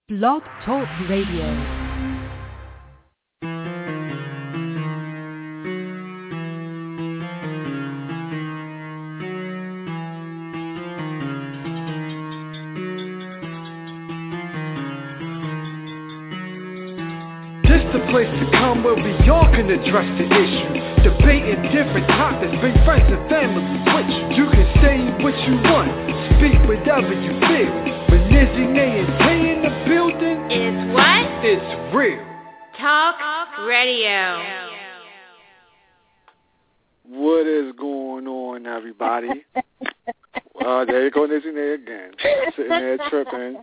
Blog Talk Radio. The place to come where we all can address the issue, debating different topics, bring friends and family with you. You can say what you want, speak whatever you feel. When Nizzy, Nay, and Tay in the building, it's what? It's real. Talk Radio. What is going on, everybody? There you go, Nizzy, Nay again, sitting there tripping.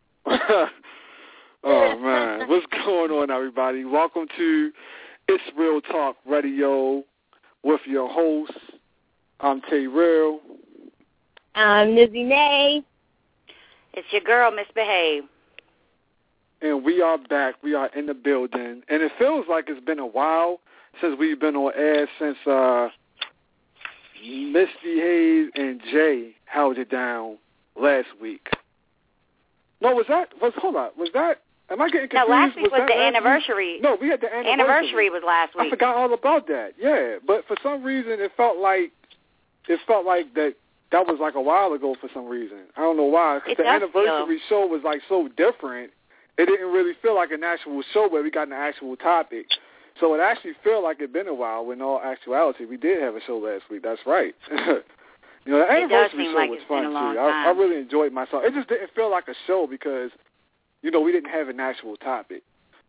Oh, man. What's going on, everybody? Welcome to It's Real Talk Radio with your host. I'm Tay Real. I'm Nizzy Nay. It's your girl, Miss Behave. And we are back. We are in the building. And it feels like it's been a while since we've been on air, since Miss Behave and Jay held it down last week. No, was that? Am I getting confused? No, last week was the anniversary. No, we had the anniversary. Anniversary was last week. I forgot all about that. Yeah, but for some reason it felt like that was like a while ago for some reason. I don't know why. Because the anniversary show was like so different. It didn't really feel like an actual show where we got an actual topic. So it actually felt like it'd been a while. When in all actuality, we did have a show last week. That's right. You know, the anniversary show was fun too. I really enjoyed myself. It just didn't feel like a show because, you know, we didn't have an actual topic.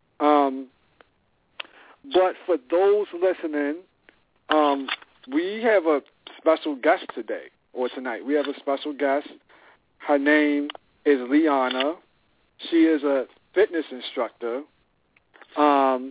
But for those listening, we have a special guest today, or tonight. We have a special guest. Her name is Liana. She is a fitness instructor. I'll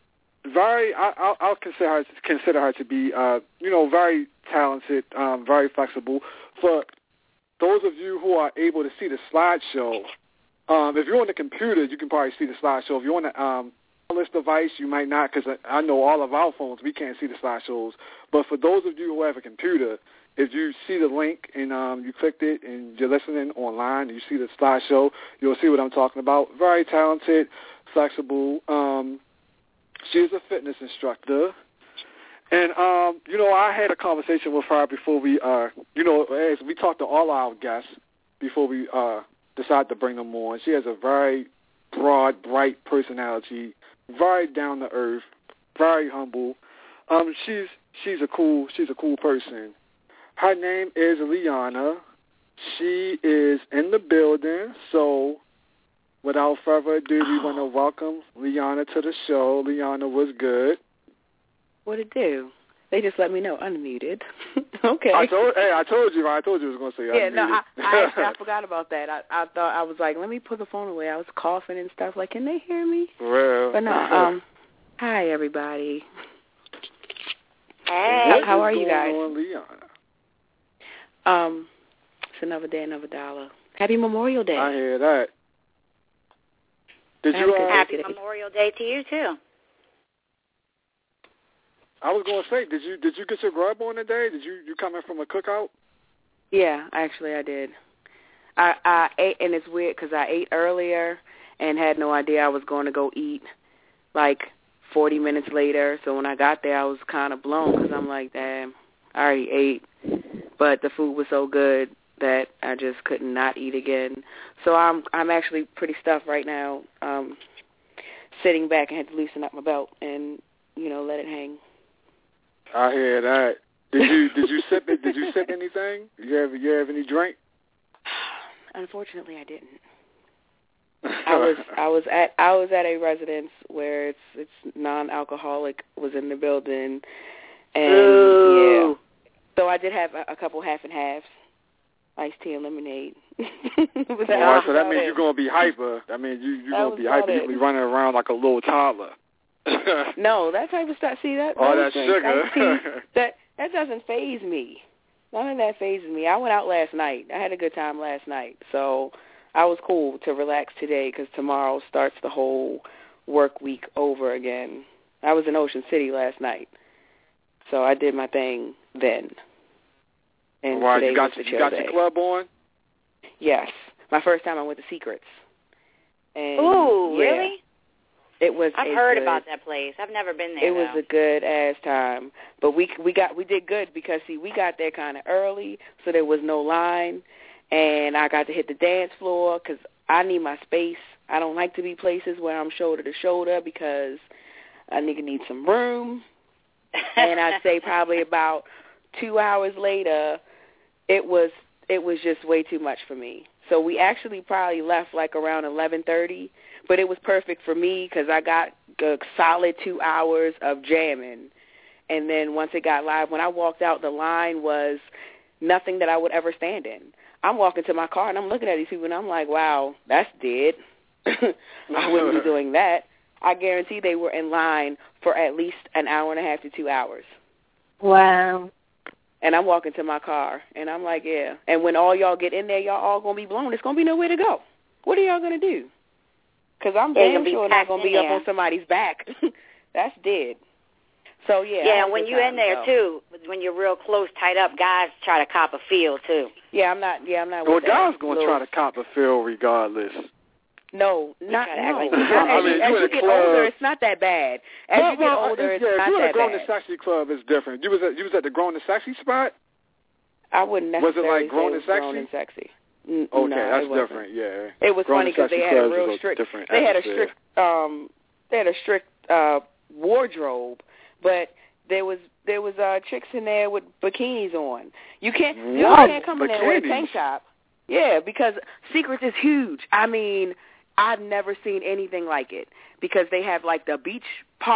consider her to be, very talented, very flexible. For those of you who are able to see the slideshow, if you're on the computer, you can probably see the slideshow. If you're on the wireless device, you might not, because I know all of our phones, we can't see the slideshows. But for those of you who have a computer, if you see the link and you clicked it and you're listening online and you see the slideshow, you'll see what I'm talking about. Very talented, flexible. She's a fitness instructor. And, I had a conversation with her before we, as we talked to all our guests before we decided to bring them on. She has a very broad, bright personality, very down to earth, very humble. She's a cool person. Her name is Liana. She is in the building. So, without further ado, we want to welcome Liana to the show. Liana, what's good? What it do? They just let me know unmuted. Okay. I told you. I told you I was going to say unmuted. Yeah, no, I forgot about that. I thought, I was like, let me put the phone away. I was coughing and stuff. Like, can they hear me? Well. But no. Hi everybody. Hey. How are you guys? On, Liana? It's another day, another dollar. Happy Memorial Day. I hear that. Happy Memorial Day to you too. I was going to say, did you get your grub on today? Did you come in from a cookout? Yeah, actually I did. I ate, and it's weird because I ate earlier and had no idea I was going to go eat like 40 minutes later. So when I got there, I was kind of blown because I'm like, damn, I already ate. But the food was so good that I just could not eat again. So I'm actually pretty stuffed right now, sitting back and had to loosen up my belt and, let it hang. I hear that. Did you sip it? Did you sip anything? You have any drink? Unfortunately, I didn't. I was at a residence where it's non-alcoholic, was in the building, and yeah. So I did have a couple half and halves, iced tea and lemonade. So that means you're gonna be hyper. I mean you're gonna be hyper. You'll be running around like a little toddler. No, that type of stuff. See that? Oh, that sugar. That doesn't faze me. None of that phases me. I went out last night. I had a good time last night, so I was cool to relax today because tomorrow starts the whole work week over again. I was in Ocean City last night, so I did my thing then. And wow, today you got was the your club on? Yes, my first time I went to Secrets. And Ooh, yeah, really? It was. I've heard about that place. I've never been there. It was a good ass time, but we did good because see we got there kind of early, so there was no line, and I got to hit the dance floor because I need my space. I don't like to be places where I'm shoulder to shoulder because a nigga needs some room. And I'd say probably about 2 hours later, it was just way too much for me. So we actually probably left like around 11:30, but it was perfect for me because I got a solid 2 hours of jamming. And then once it got live, when I walked out, the line was nothing that I would ever stand in. I'm walking to my car, and I'm looking at these people, and I'm like, wow, that's dead. I wouldn't be doing that. I guarantee they were in line for at least an hour and a half to 2 hours. Wow. And I'm walking to my car, and I'm like, yeah. And when all y'all get in there, y'all all going to be blown. It's going to be nowhere to go. What are y'all going to do? Because I'm damn sure not going to be up on somebody's back. That's dead. So, yeah. Yeah, when you're in there, too, when you're real close, tight up, guys try to cop a feel, too. Yeah, I'm not well, with guys that. going to try to cop a feel regardless. No, not no. As you get older, it's not that bad. As you get older, it's not that bad. If you're at a Grown and Sexy club, it's different. You was at the Grown and Sexy spot? I wouldn't necessarily was it like Grown and Sexy? Okay, no, that's different. Yeah, it was funny because they had a real strict. They had a strict wardrobe, but there was chicks in there with bikinis on. You can't come in there with a tank top. Yeah, because Secrets is huge. I mean, I've never seen anything like it because they have like the beach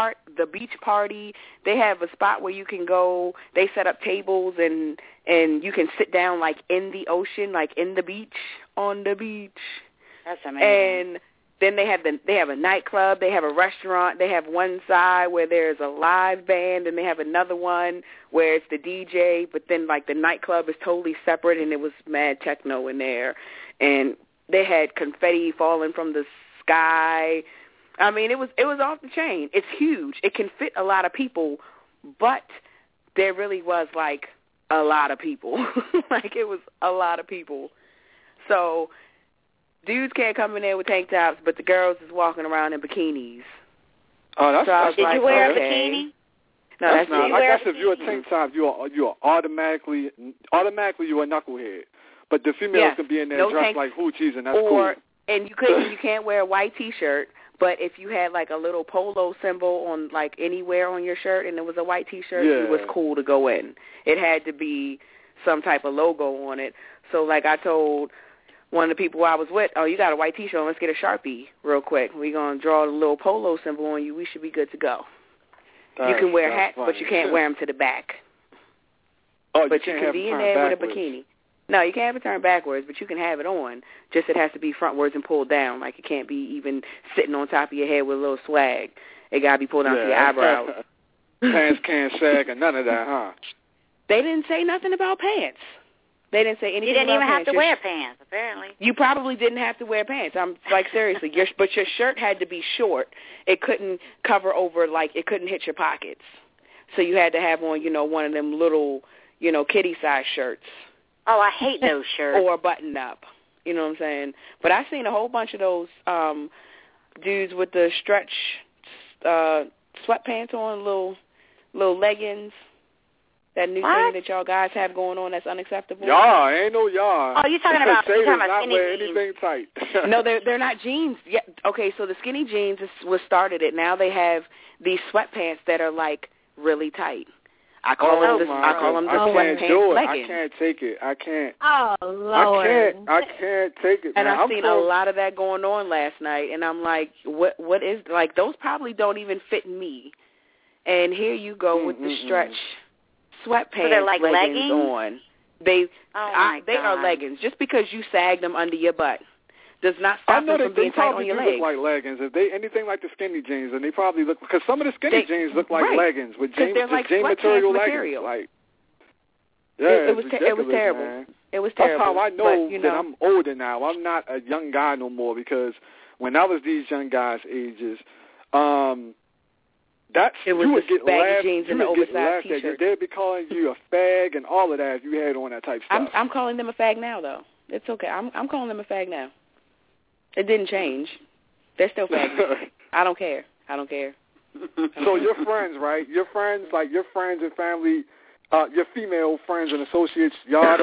party. They have a spot where you can go. They set up tables and you can sit down like in the ocean, like in the beach, on the beach. That's amazing. And then they have a nightclub. They have a restaurant. They have one side where there's a live band, and they have another one where it's the DJ. But then like the nightclub is totally separate, and it was mad techno in there, and they had confetti falling from the sky. I mean, it was off the chain. It's huge. It can fit a lot of people, but there really was like a lot of people. Like it was a lot of people. So dudes can't come in there with tank tops, but the girls is walking around in bikinis. Oh, that's Did you wear a bikini? No, that's not. I guess if you're a tank top, you are automatically you're a knucklehead. But the females can be in there dressed like hoochies, and that's cool. And you can't wear a white T-shirt, but if you had like a little polo symbol on like anywhere on your shirt, and it was a white T-shirt, it was cool to go in. It had to be some type of logo on it. So like I told one of the people I was with, oh, you got a white T-shirt, let's get a Sharpie real quick. We're going to draw a little polo symbol on you. We should be good to go. You can wear hats, but you can't wear them to the back. Oh, but you can be in there with a bikini. No, you can't have it turned backwards, but you can have it on. Just it has to be frontwards and pulled down. Like it can't be even sitting on top of your head with a little swag. It got to be pulled down to your eyebrows. Pants can't sag and none of that, huh? They didn't say nothing about pants. They didn't say anything about pants. You didn't even have to wear pants, apparently. You probably didn't have to wear pants. I'm like, seriously. But your shirt had to be short. It couldn't cover over, like, it couldn't hit your pockets. So you had to have on, one of them little, kitty-size shirts. Oh, I hate those shirts. Or a button-up. You know what I'm saying? But I've seen a whole bunch of those dudes with the stretch sweatpants on, little leggings. That new thing that y'all guys have going on that's unacceptable. Y'all, ain't no y'all. Oh, you're talking about skinny jeans. Anything tight. No, they're not jeans. Yeah, okay, so the skinny jeans was started it. Now they have these sweatpants that are like really tight. I call them the sweatpants leggings. I can't take it. I can't. Oh, Lord. I can't take it, man. And I've seen a lot of that going on last night, and I'm like, what is, like, those probably don't even fit me. And here you go with the stretch sweatpants, so they're like leggings on. They are leggings. Just because you sag them under your butt does not stop them from being tight on your legs. Look like leggings. If they anything like the skinny jeans, and they probably look, because some of the skinny jeans look like leggings with jean material leggings. Like, it was terrible. Man. It was terrible. That's how I know that I'm older now. I'm not a young guy no more, because when I was these young guys' ages, it was the baggy jeans and the oversized T-shirt. They'd be calling you a fag and all of that if you had on that type stuff. I'm calling them a fag now, though. It's okay. I'm calling them a fag now. It didn't change. They're still faggots. I don't care. So your friends, right? Your friends, like your friends and family, your female friends and associates, y'all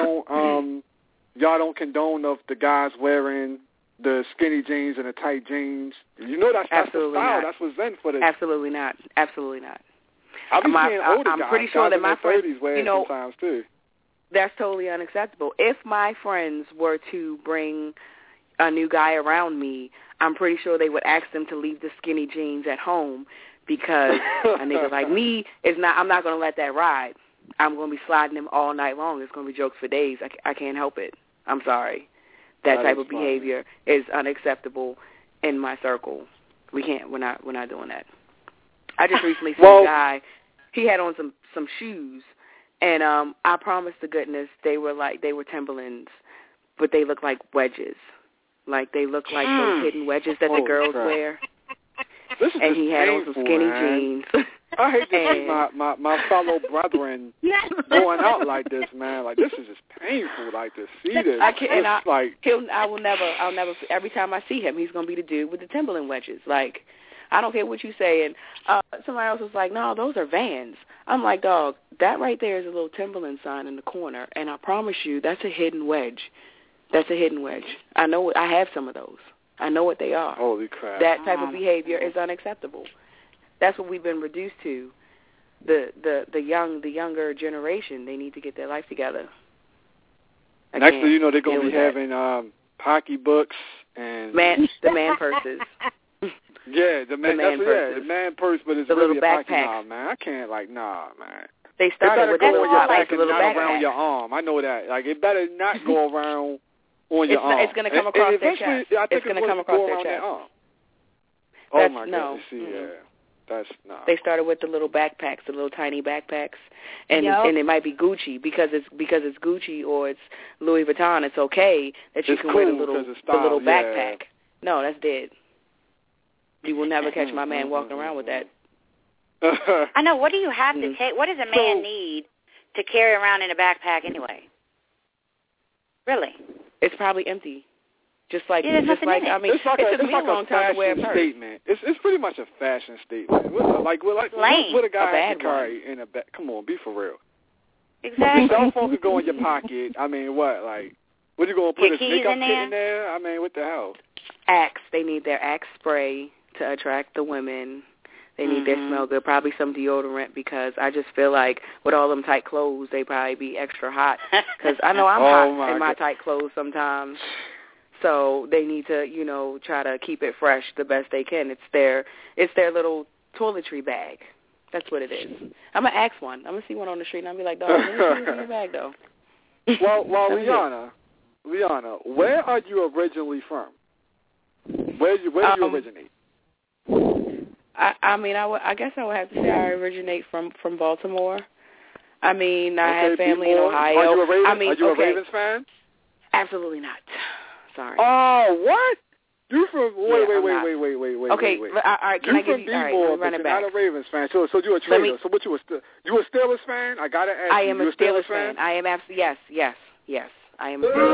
don't condone of the guys wearing the skinny jeans and the tight jeans. You know that's the style. Not. That's what's in for the. Absolutely not. I've been seeing older I'm guys, pretty sure guys that my friends, friends, wear sometimes too. That's totally unacceptable. If my friends were to bring a new guy around me, I'm pretty sure they would ask them to leave the skinny jeans at home because a nigga like me is not. I'm not going to let that ride. I'm going to be sliding him all night long. It's going to be jokes for days. I can't help it. I'm sorry. That type of behavior is unacceptable in my circle. We're not doing that. I just recently seen a guy. He had on some shoes, and I promise to goodness they were Timberlands, but they look like wedges. Like they look like those hidden wedges that the girls wear. And he had on some skinny jeans. I hate to see my fellow brethren going out like this, man. Like this is just painful. Like to see this. I'll never. Every time I see him, he's gonna be the dude with the Timberland wedges. Like I don't care what you say. And somebody else was like, "No, those are Vans." I'm like, "Dog, that right there is a little Timberland sign in the corner, and I promise you, that's a hidden wedge. That's a hidden wedge. I know. I have some of those. I know what they are. Holy crap! That type of behavior is unacceptable. That's what we've been reduced to. The younger generation, they need to get their life together. Next thing you know, they're going to be having pocketbooks and the man purses. Yeah, the man purse, but it's the really little a backpack. Nah, man, I can't. Like, nah, man. They started with the little backpack and little not backpack. around your arm. I know that. Like, it better not go around on your arm. It's going to come across their chest. It's going to come across their chest. Oh my God! See, that's no. They started with the little backpacks, the little tiny backpacks, and it might be Gucci because it's Gucci or it's Louis Vuitton. It's okay that you can wear the little backpack. No, that's dead. You will never catch my man walking around with that. I know. What do you have to take? What does a man need to carry around in a backpack anyway? Really? It's probably empty. Just like I mean, it's a long time to wear a purse. Statement. It's pretty much a fashion statement. What a guy can carry in a bag? Come on, be for real. Exactly. Cell phone could go in your pocket. I mean, what you gonna put his makeup kit in there? I mean, what the hell? Axe. They need their Axe spray to attract the women. They need their smell good. Probably some deodorant because I just feel like with all them tight clothes, they probably be extra hot. Because I know I'm hot in my tight clothes sometimes. So they need to, try to keep it fresh the best they can. It's their little toiletry bag. That's what it is. I'm gonna ask one. I'm gonna see one on the street and I'll be like, "Dog, let me see what's in your bag, though." Well, Liana, where are you originally from? Where do you originate? I guess I would have to say I originate from Baltimore. I mean, I had family in Ohio. Are you a Ravens fan? Absolutely not. Sorry. Oh, what? You from wait. Okay, all right. Can I give you? All right, let me run it back. You're not a Ravens fan, so you're a traitor. So what you a Steelers fan? I gotta ask you. I am a Steelers fan. I am absolutely yes. I am a Steelers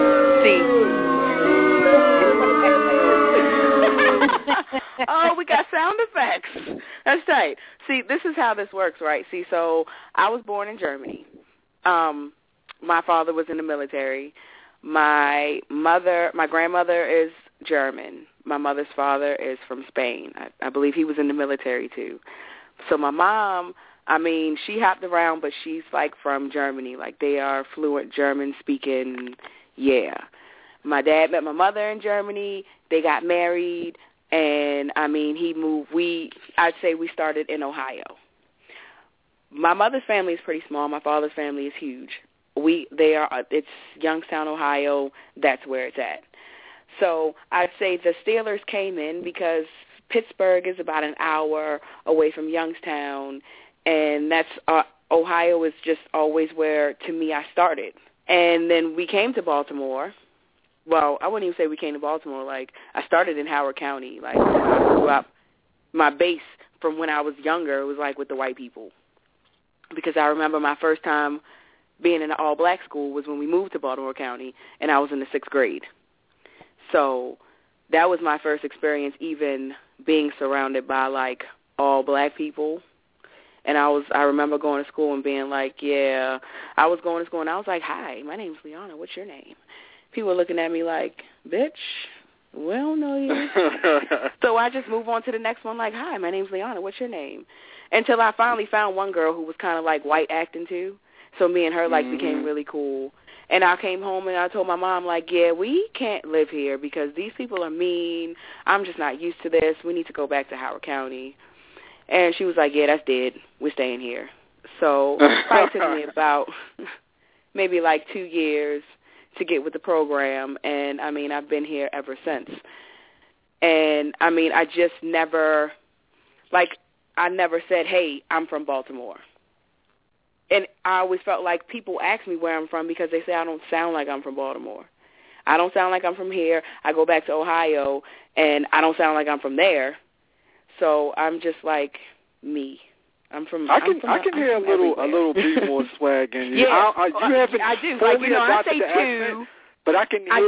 fan. See. Oh, we got sound effects. That's tight. See, this is how this works, right? See, so I was born in Germany. My father was in the military. My grandmother is German. My mother's father is from Spain. I believe he was in the military too. So my mom, she hopped around, but she's like from Germany. Like they are fluent German speaking. Yeah. My dad met my mother in Germany. They got married, and he moved. I'd say we started in Ohio. My mother's family is pretty small. My father's family is huge. It's Youngstown, Ohio. That's where it's at. So I'd say the Steelers came in because Pittsburgh is about an hour away from Youngstown, and that's Ohio is just always where, to me, I started. And then we came to Baltimore. Well, I wouldn't even say we came to Baltimore. Like, I started in Howard County. Like, when I grew up, my base from when I was younger was, like, with the white people. Because I remember my first time being in an all-black school was when we moved to Baltimore County, and I was in the 6th grade. So that was my first experience even being surrounded by, like, all black people. And I remember going to school and being like, yeah, I was going to school and I was like, hi, my name's Liana. What's your name? People were looking at me like, bitch, we don't know you. So I just move on to the next one like, hi, my name's Liana. What's your name? Until I finally found one girl who was kind of like white acting too. So me and her like became really cool. And I came home and I told my mom like, yeah, we can't live here because these people are mean. I'm just not used to this. We need to go back to Howard County. And she was like, yeah, that's dead. We're staying here. So it probably took me about maybe like 2 years to get with the program. And, I mean, I've been here ever since. And, I mean, I just never, like, I never said, hey, I'm from Baltimore. And I always felt like people ask me where I'm from because they say I don't sound like I'm from Baltimore. I don't sound like I'm from here. I go back to Ohio, and I don't sound like I'm from there. So I'm just like me. I can hear a little bit more swag in you. Yeah, I do. Like, you know, I say two, accent, but I can hear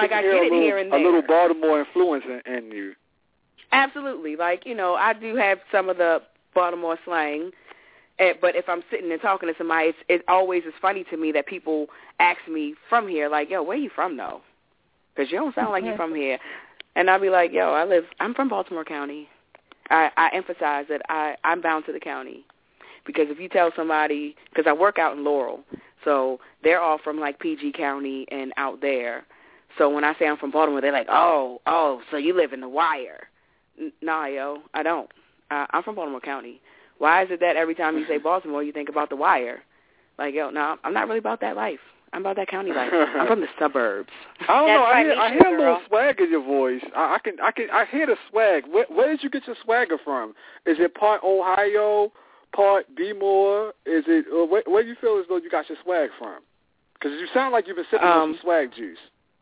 a little Baltimore influence in you. Absolutely. Like, you know, I do have some of the Baltimore slang, but if I'm sitting and talking to somebody, it always is funny to me that people ask me from here, like, yo, where you from, though? Because you don't sound like you're from here. And I'll be like, yo, I'm from Baltimore County. I emphasize that I'm bound to the county because if you tell somebody, because I work out in Laurel, so they're all from like PG County and out there. So when I say I'm from Baltimore, they're like, oh, so you live in the wire. Nah, yo, I don't. I'm from Baltimore County. Why is it that every time you say Baltimore, you think about the wire? Like, yo, no, I'm not really about that life. I'm about that county life. I'm from the suburbs. I don't know. I hear a little swag in your voice. I hear the swag. Where did you get your swagger from? Is it part Ohio, part B-more? Is it where do you feel as though you got your swag from? Because you sound like you've been sipping on some swag juice.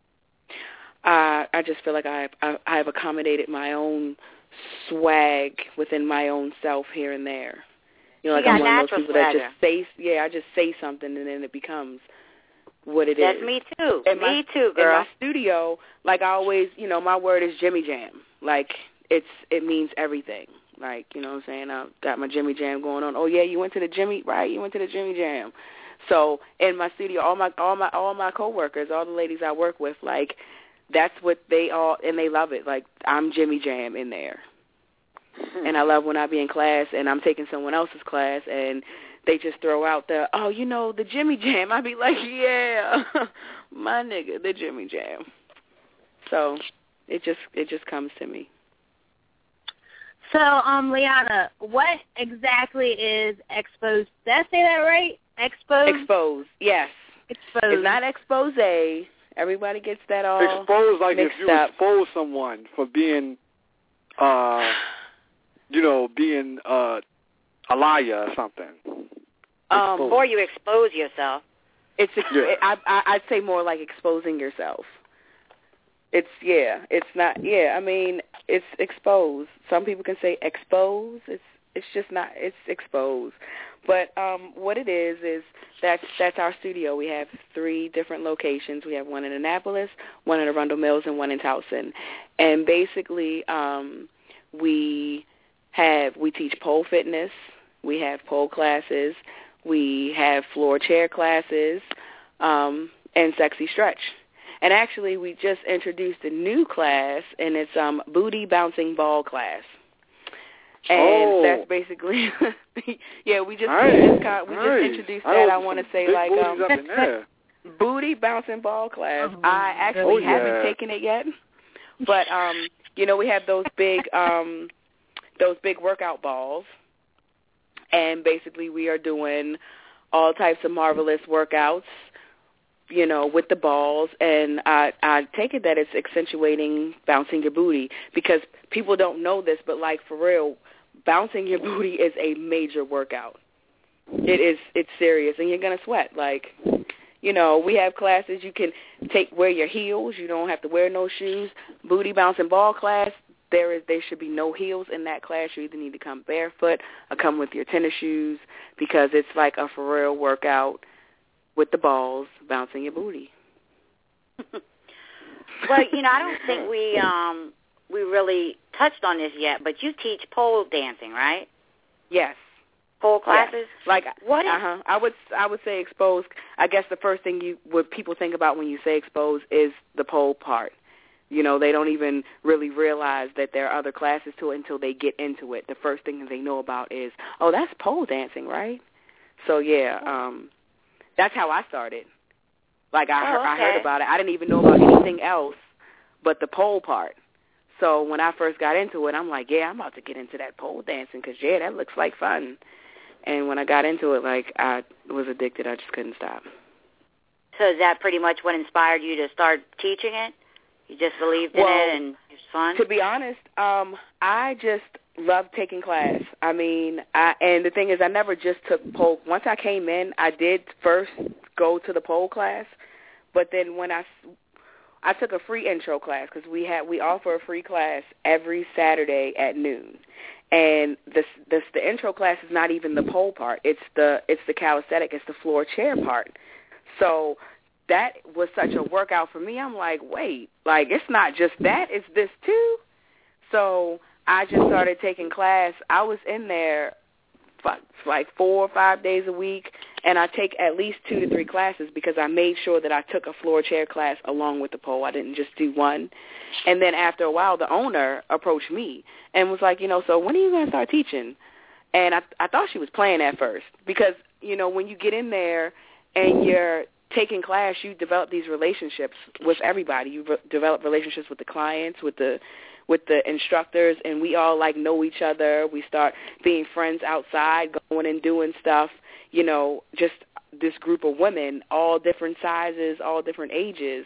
I just feel like I've accommodated my own swag within my own self here and there. You know, like I'm one of those people that just say, I just say something and then it becomes what it is. That's me too. Me too, girl. In my studio, like I always, you know, my word is Jimmy Jam. Like it means everything. Like, you know what I'm saying? I've got my Jimmy Jam going on. Oh yeah, you went to the Jimmy Jam. So in my studio, all my coworkers, all the ladies I work with, like that's what they all, and they love it. Like I'm Jimmy Jam in there. And I love when I be in class and I'm taking someone else's class and they just throw out the Jimmy Jam. I be like, yeah, my nigga, the Jimmy Jam. So it just comes to me. So, Liana, what exactly is exposed? Did I say that right? Exposed, yes. Exposed. It's not expose. Everybody gets that all exposed, like mixed if you up. expose someone for being, being a liar or something. Or you expose yourself. I'd say more like exposing yourself. It's not, I mean, it's exposed. Some people can say expose. It's just not, it's exposed. But what it is that's our studio. We have 3 different locations. We have one in Annapolis, one in Arundel Mills, and one in Towson. And basically, we teach pole fitness. We have pole classes. We have floor chair classes, and sexy stretch. And actually, we just introduced a new class, and it's booty bouncing ball class. And that's basically, we just introduced that. I want to say like booty bouncing ball class. I actually haven't taken it yet, but we have those big workout balls. And basically we are doing all types of marvelous workouts, with the balls. And I take it that it's accentuating bouncing your booty because people don't know this, but like for real, bouncing your booty is a major workout. It's serious, and you're going to sweat. Like, we have classes you can wear your heels. You don't have to wear no shoes. Booty bouncing ball class. There should be no heels in that class. You either need to come barefoot or come with your tennis shoes because it's like a for real workout with the balls bouncing your booty. Well, I don't think we really touched on this yet, but you teach pole dancing, right? Yes. Pole classes? Yes. Like what? I would say expose. I guess the first thing what people think about when you say expose is the pole part. They don't even really realize that there are other classes to it until they get into it. The first thing that they know about is, oh, that's pole dancing, right? So yeah, that's how I started. Like I heard about it. I didn't even know about anything else but the pole part. So when I first got into it, I'm like, yeah, I'm about to get into that pole dancing because, yeah, that looks like fun. And when I got into it, like, I was addicted. I just couldn't stop. So is that pretty much what inspired you to start teaching it? You just believed in it and it was fun? To be honest, I just love taking class. I mean, and the thing is, I never just took pole. Once I came in, I did first go to the pole class, but then when I took a free intro class because we offer a free class every Saturday at noon, and the intro class is not even the pole part. It's the calisthenic. It's the floor chair part. So that was such a workout for me. I'm like, wait, like it's not just that. It's this too. So I just started taking class. I was in there like 4 or 5 days a week, and I take at least 2 to 3 classes because I made sure that I took a floor chair class along with the pole. I didn't just do one. And then after a while, the owner approached me and was like, so when are you going to start teaching? And I thought she was playing at first because, when you get in there and you're taking class, you develop these relationships with everybody. You develop relationships with the clients, with the instructors, and we all know each other. We start being friends outside, going and doing stuff, just this group of women, all different sizes, all different ages.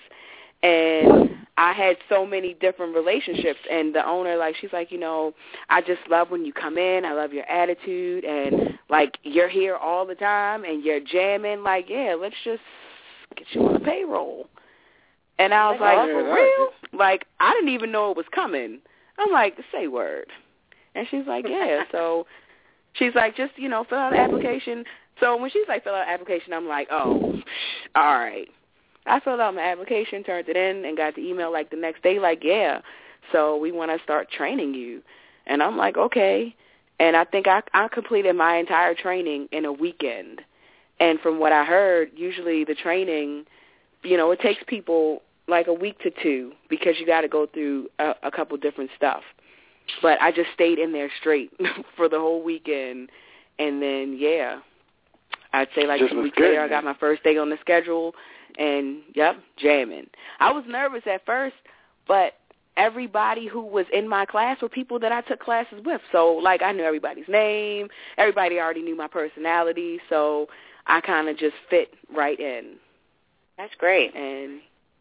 And I had so many different relationships, and the owner, she's like, I just love when you come in. I love your attitude, and, you're here all the time, and you're jamming. Yeah, let's just get you on the payroll. And I was like, for real? I didn't even know it was coming. I'm like, say word. And she's like, yeah. So she's like, just, fill out an application. So when she's like, fill out an application, I'm like, oh, all right. I filled out my application, turned it in, and got the email the next day, yeah. So we want to start training you. And I'm like, okay. And I think I completed my entire training in a weekend. And from what I heard, usually the training, it takes people a week to 2 because you got to go through a couple different stuff. But I just stayed in there straight for the whole weekend. And then, yeah, I'd say 2 weeks later I got my first day on the schedule and, yep, jamming. I was nervous at first, but everybody who was in my class were people that I took classes with. So, I knew everybody's name. Everybody already knew my personality. So I kind of just fit right in. That's great. And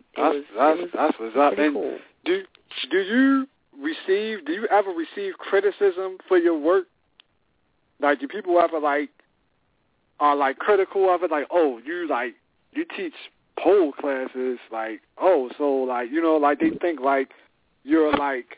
that's what's up. And cool. Do you ever receive criticism for your work? Do people ever are critical of it? Oh, you teach pole classes, oh, so they think you're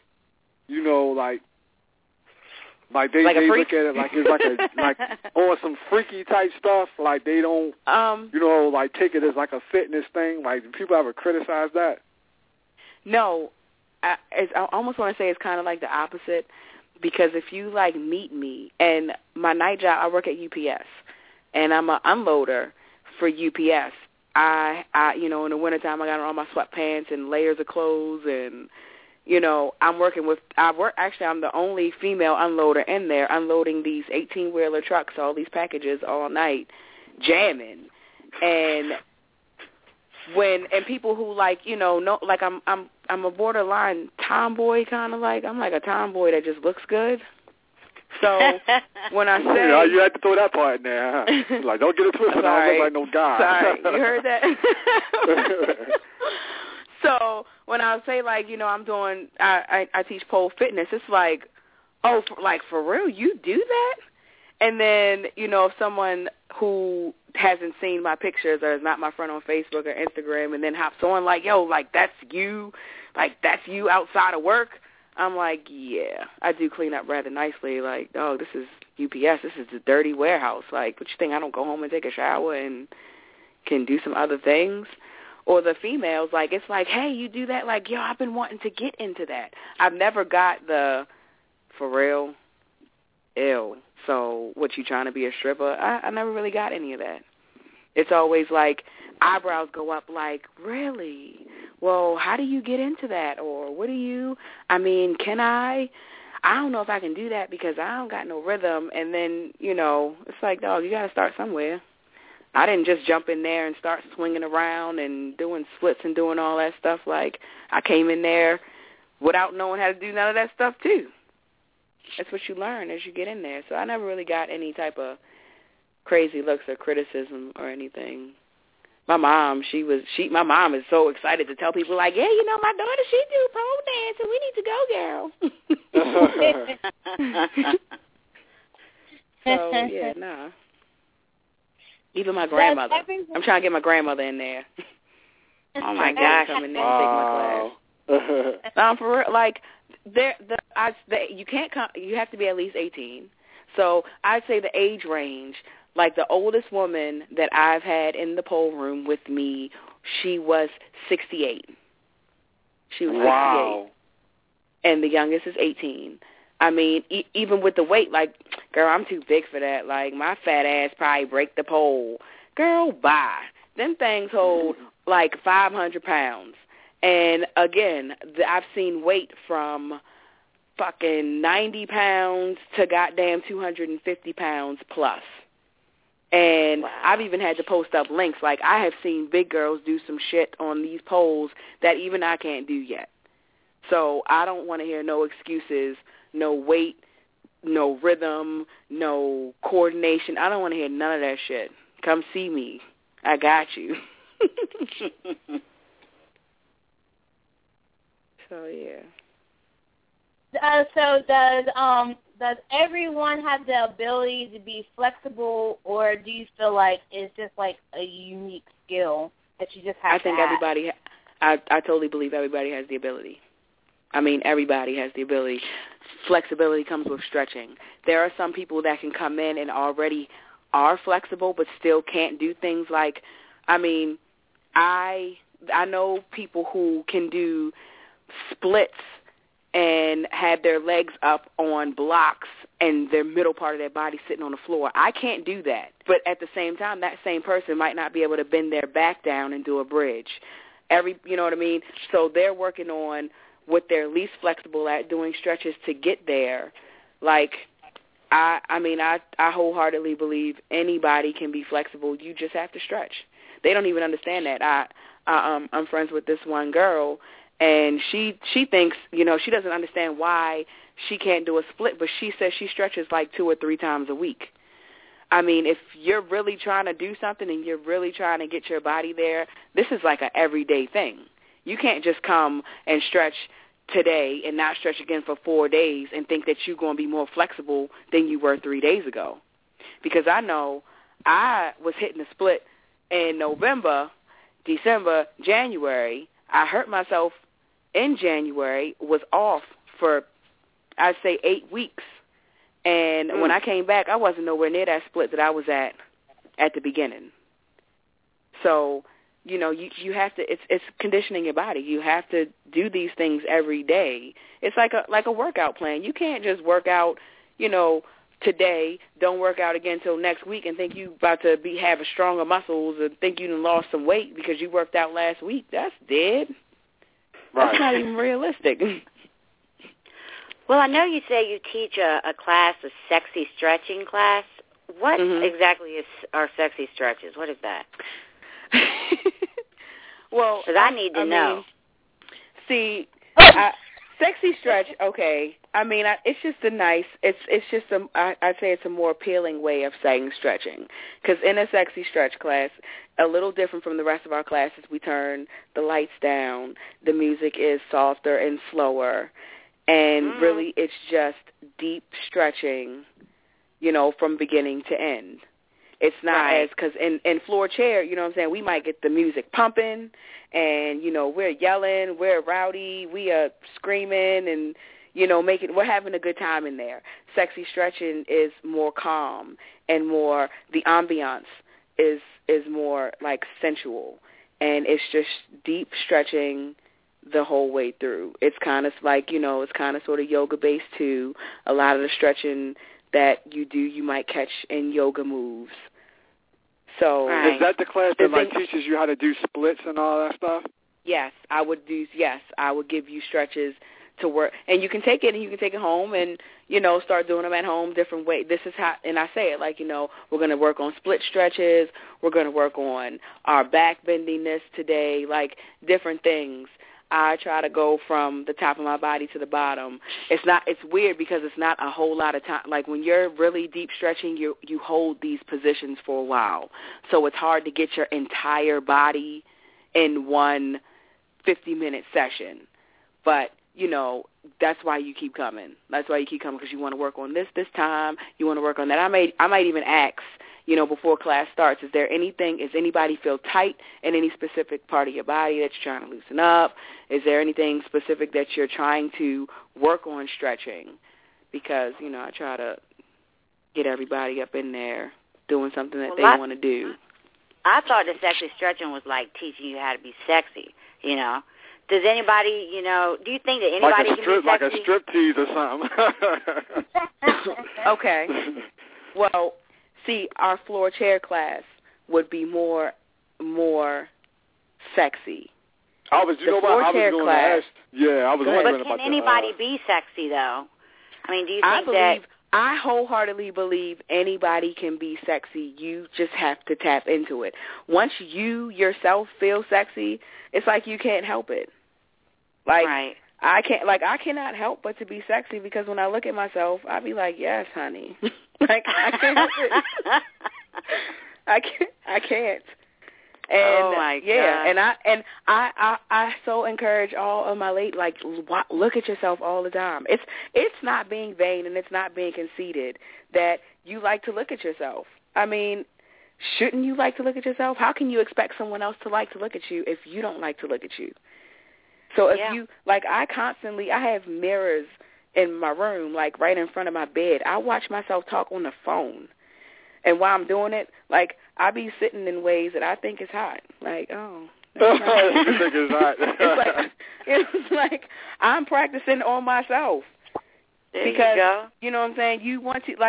they look at it it's on some freaky type stuff. They don't, take it as a fitness thing. Do people ever criticize that? No, I almost want to say it's kind of the opposite because if you meet me and my night job, I work at UPS and I'm an unloader for UPS. I in the wintertime I got on all my sweatpants and layers of clothes and. I'm the only female unloader in there unloading these 18-wheeler trucks, all these packages all night, jamming. And people who I'm a borderline tomboy kind of I'm a tomboy that just looks good. So when I say... Yeah, you had to throw that part in there, huh? Don't get it twisted. I don't look like no guy. Sorry, you heard that? So when I say I'm doing, I teach pole fitness, it's oh, for real, you do that? And then, if someone who hasn't seen my pictures or is not my friend on Facebook or Instagram and then hops on yo, that's you, that's you outside of work, I'm yeah, I do clean up rather nicely. Oh, this is UPS, this is the dirty warehouse. What you think, I don't go home and take a shower and can do some other things? or the females, like, it's like, hey, you do that? Like, yo, I've been wanting to get into that. I've never got the, for real, ew. So what, you trying to be a stripper? I never really got any of that. It's always like, eyebrows go up like, really? Well, how do you get into that? Or what do you, I mean, can I don't know if I can do that because I don't got no rhythm. And then, you know, it's like, dog, you got to start somewhere. I didn't just jump in there and start swinging around and doing splits and doing all that stuff. Like, I came in there without knowing how to do none of that stuff, too. That's what you learn as you get in there. So I never really got any type of crazy looks or criticism or anything. My mom is so excited to tell people, like, yeah, you know, my daughter, she do pole dance, and we need to go, girl. So, yeah, nah. Even my grandmother. I'm trying to get my grandmother in there. Oh, my gosh. Come in there and take my class. For real, like, you can't come, you have to be at least 18. So I'd say the age range, like the oldest woman that I've had in the pole room with me, she was 68. She was 68. And the youngest is 18. I mean, even with the weight, like, girl, I'm too big for that. Like, my fat ass probably break the pole. Girl, bye. Them things hold like 500 pounds. And, again, I've seen weight from fucking 90 pounds to goddamn 250 pounds plus. And wow. I've even had to post up links. Like, I have seen big girls do some shit on these poles that even I can't do yet. So I don't want to hear no excuses, no weight, no rhythm, no coordination. I don't want to hear none of that shit. Come see me. I got you. So, yeah. So does everyone have the ability to be flexible, or do you feel like it's just like a unique skill that you just have to have? Everybody, I totally believe everybody has the ability. I mean, everybody has the ability. Flexibility comes with stretching. There are some people that can come in and already are flexible but still can't do things like, I mean, I know people who can do splits and had their legs up on blocks and their middle part of their body sitting on the floor. I can't do that. But at the same time, that same person might not be able to bend their back down and do a bridge. You know what I mean? So they're working on what they're least flexible at, doing stretches to get there. Like, I wholeheartedly believe anybody can be flexible. You just have to stretch. They don't even understand that. I'm friends with this one girl, and she thinks, you know, she doesn't understand why she can't do a split, but she says she stretches like 2 or 3 times a week. I mean, if you're really trying to do something and you're really trying to get your body there, this is like an everyday thing. You can't just come and stretch today and not stretch again for 4 days and think that you're going to be more flexible than you were 3 days ago. Because I know I was hitting a split in November, December, January. I hurt myself in January, was off for, I'd say, 8 weeks. And when I came back, I wasn't nowhere near that split that I was at the beginning. So, you know, you have to, it's conditioning your body. You have to do these things every day. It's like a workout plan. You can't just work out, you know, today, don't work out again until next week and think you about to have stronger muscles and think you lost some weight because you worked out last week. That's dead. Right. That's not even realistic. Well, I know you say you teach a class, a sexy stretching class. What exactly are sexy stretches? What is that? Well, because I need to know. See, sexy stretch. Okay, I mean, it's just a nice. It's just I'd say it's a more appealing way of saying stretching. Because in a sexy stretch class, a little different from the rest of our classes, we turn the lights down. The music is softer and slower, and really, it's just deep stretching. You know, from beginning to end. It's not as, because in floor chair, you know what I'm saying, we might get the music pumping and, you know, we're yelling, we're rowdy, we are screaming and, you know, we're having a good time in there. Sexy stretching is more calm and more, the ambiance is more like sensual. and it's just deep stretching the whole way through. It's kind of like, it's kind of sort of yoga-based too. A lot of the stretching that you do, you might catch in yoga moves. So Is that the class that teaches you how to do splits and all that stuff? Yes, I would give you stretches to work, and you can take it home and, start doing them at home different ways. This is how, and I say it like, we're going to work on split stretches. We're going to work on our back bendiness today, like different things. I try to go from the top of my body to the bottom. It's weird because it's not a whole lot of time. Like when you're really deep stretching, you hold these positions for a while. So it's hard to get your entire body in one 50-minute session. But, that's why you keep coming. That's why you keep coming, because you want to work on this time. You want to work on that. I might even ask, before class starts, does anybody feel tight in any specific part of your body that you're trying to loosen up? Is there anything specific that you're trying to work on stretching? Because, I try to get everybody up in there doing something that they want to do. I thought that sexy stretching was like teaching you how to be sexy, Does anybody, do you think that anybody can be sexy? Like a striptease or something. Okay. Well, see, our floor chair class would be more sexy. I was going to ask. Yeah, I was wondering about that. But can anybody be sexy, though? I mean, do you think I wholeheartedly believe anybody can be sexy. You just have to tap into it. Once you yourself feel sexy, it's like you can't help it. Right. I cannot help but to be sexy, because when I look at myself, I be like, yes, honey. I can't help it. I can't. And oh my God. And I so encourage all of my look at yourself all the time. It's not being vain and it's not being conceited that you like to look at yourself. I mean, shouldn't you like to look at yourself? How can you expect someone else to like to look at you if you don't like to look at you? So if you, I have mirrors in my room, right in front of my bed. I watch myself talk on the phone. And while I'm doing it, I be sitting in ways that I think is hot. Like, oh. You think it's hot. It's like I'm practicing on myself. There because, you go. You know what I'm saying? You want to,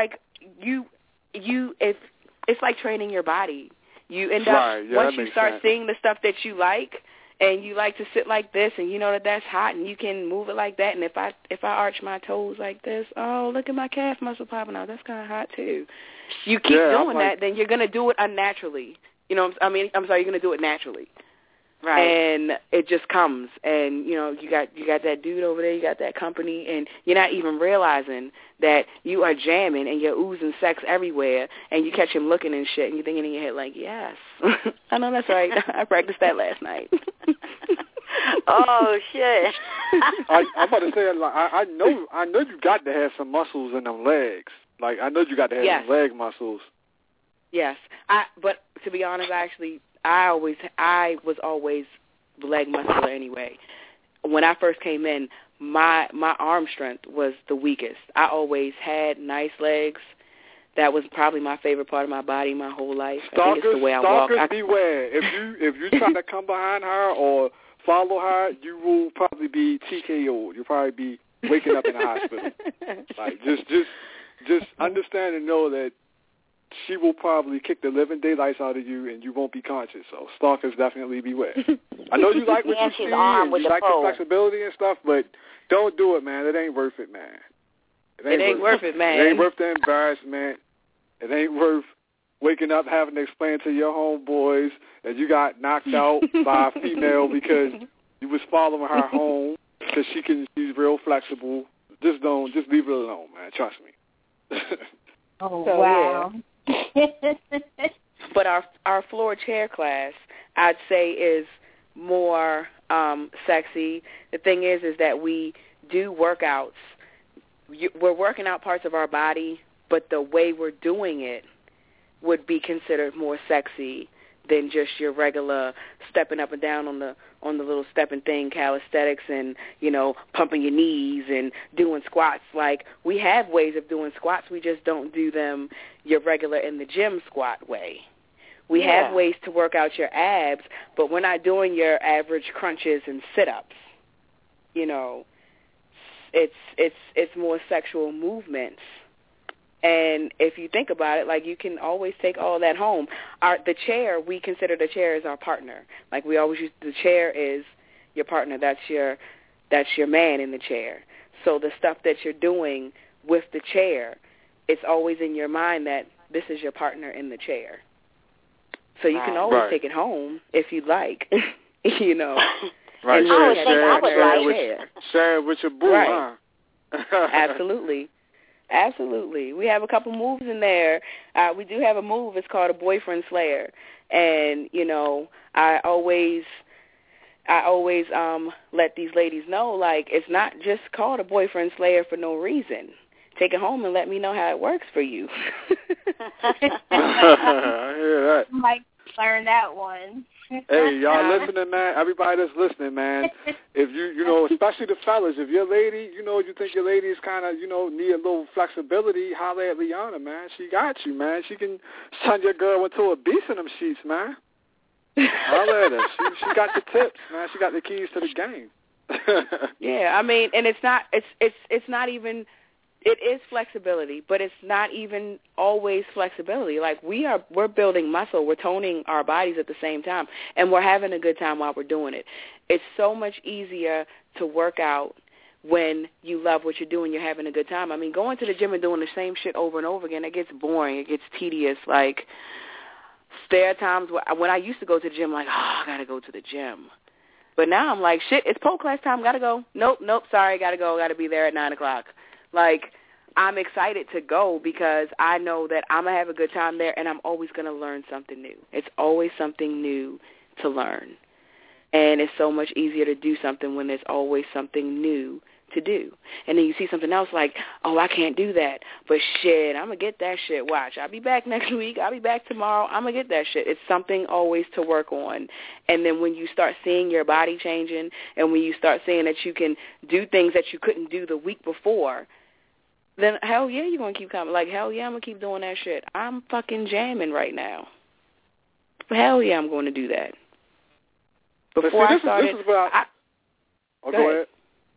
it's like training your body. You end up, once you start seeing the stuff that you like, and you like to sit like this, and you know that that's hot, and you can move it like that. And if I arch my toes like this, oh, look at my calf muscle popping out. That's kind of hot too. You keep doing that, then you're gonna do it unnaturally. You're gonna do it naturally. Right. And it just comes, and you got that dude over there, you got that company, and you're not even realizing that you are jamming and you're oozing sex everywhere, and you catch him looking and shit, and you're thinking in your head like, yes, I know that's right. I practiced that last night. Oh shit! I'm about to say, I know you got to have some muscles in them legs. I know you got to have some leg muscles. Yes, but to be honest, I was always leg muscular anyway. When I first came in, my arm strength was the weakest. I always had nice legs. That was probably my favorite part of my body my whole life. I think it's the way I walk. Stalkers beware. If you try to come behind her or follow her, you will probably be TKO'd. You'll probably be waking up in the hospital. Just understand and know that she will probably kick the living daylights out of you, and you won't be conscious. So stalkers definitely beware. I know you like what you see, and you like the flexibility and stuff, but don't do it, man. It ain't worth it, man. It ain't worth it, man. It ain't worth the embarrassment. It ain't worth waking up having to explain to your homeboys that you got knocked out by a female because you was following her home because she's real flexible. Just leave it alone, man. Trust me. Oh, so, wow. Yeah. But our floor chair class, I'd say, is more sexy. The thing is that we do workouts. We're working out parts of our body, but the way we're doing it would be considered more sexy than just your regular stepping up and down on the little stepping thing, calisthenics, and pumping your knees and doing squats. We have ways of doing squats, we just don't do them your regular in the gym squat way. We have ways to work out your abs, but we're not doing your average crunches and sit-ups. You know, it's more sexual movements. And if you think about it, like, you can always take all that home. The chair, we consider the chair as our partner. Like, we always use the chair is your partner. That's your man in the chair. So the stuff that you're doing with the chair, it's always in your mind that this is your partner in the chair. So you can always take it home if you'd like, you know. Right. And I would think I would like. Share it with your boo, right. huh? Absolutely. Absolutely. We have a couple moves in there. We do have a move. It's called a boyfriend slayer. And, you know, I always let these ladies know, like, it's not just called a boyfriend slayer for no reason. Take it home and let me know how it works for you. I hear that. Might learn that one. Hey, y'all listening, man? Everybody that's listening, man. If you know, especially the fellas, if your lady, you know, you think your lady is kind of, you know, need a little flexibility, holler at Liana, man. She got you, man. She can turn your girl into a beast in them sheets, man. Holler at her. She got the tips, man. She got the keys to the game. Yeah, I mean, and it's not not even. It is flexibility, but it's not even always flexibility. Like, we're building muscle, we're toning our bodies at the same time, and we're having a good time while we're doing it. It's so much easier to work out when you love what you're doing, you're having a good time. I mean, going to the gym and doing the same shit over and over again, it gets boring, it gets tedious. Like, there are times when I used to go to the gym, like, I got to go to the gym. But now I'm like, shit, it's pole class time, got to go. Nope, sorry, got to go, got to be there at 9 o'clock. Like, I'm excited to go because I know that I'm going to have a good time there, and I'm always going to learn something new. It's always something new to learn. And it's so much easier to do something when there's always something new to do. And then you see something else like, oh, I can't do that. But shit, I'm going to get that shit. Watch, I'll be back next week. I'll be back tomorrow. I'm going to get that shit. It's something always to work on. And then when you start seeing your body changing and when you start seeing that you can do things that you couldn't do the week before, then hell yeah, you're going to keep coming. Like, hell yeah, I'm going to keep doing that shit. I'm fucking jamming right now. Hell yeah, I'm going to do that. Before I started... This is what go ahead.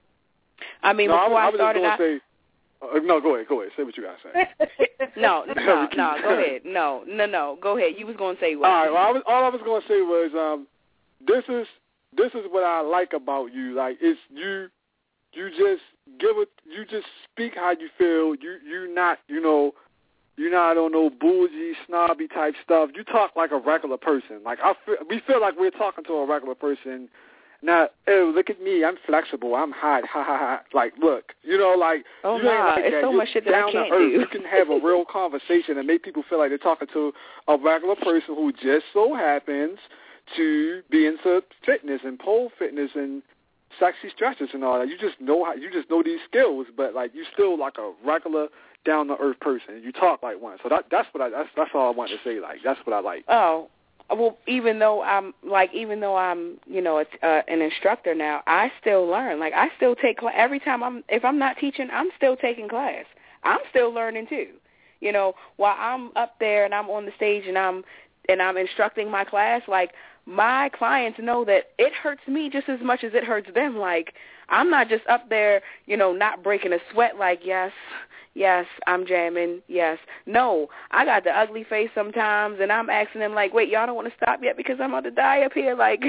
I mean, before I started... No, go ahead. Say what you got to say. No, go ahead. No, go ahead. You was going to say what? All right, all I was going to say was this is what I like about you. Like, it's you just you just speak how you feel. You're not on no bougie, snobby type stuff. You talk like a regular person. Like, we feel like we're talking to a regular person. Not, oh, look at me, I'm flexible, I'm hot, ha ha ha. Like, look, you know, like, oh, you ain't like it's that. So You're much shit that I can't do. You can have a real conversation and make people feel like they're talking to a regular person who just so happens to be into fitness and pole fitness and sexy stretches and all that. You just know these skills, but like you still like a regular down to earth person. You talk like one. So that's all I wanted to say. Like, that's what I like. Oh. Well, even though I'm you know, an instructor now, I still learn. Like, I still take every time if I'm not teaching, I'm still taking class. I'm still learning too. You know, while I'm up there and I'm on the stage and I'm instructing my class, like, my clients know that it hurts me just as much as it hurts them. Like, I'm not just up there, you know, not breaking a sweat like, yes, I'm jamming, yes. No, I got the ugly face sometimes, and I'm asking them, like, wait, y'all don't want to stop yet because I'm about to die up here? Like,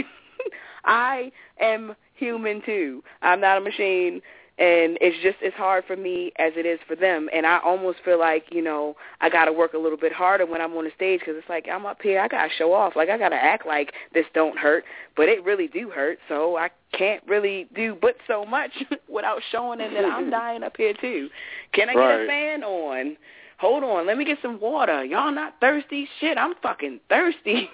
I am human too. I'm not a machine, and it's hard for me as it is for them, and I almost feel like, you know, I got to work a little bit harder when I'm on the stage because it's like I'm up here, I got to show off. Like, I got to act like this don't hurt, but it really do hurt, so I can't really do but so much without showing them that I'm dying up here too. Can I get a fan on? Hold on, let me get some water. Y'all not thirsty? Shit, I'm fucking thirsty.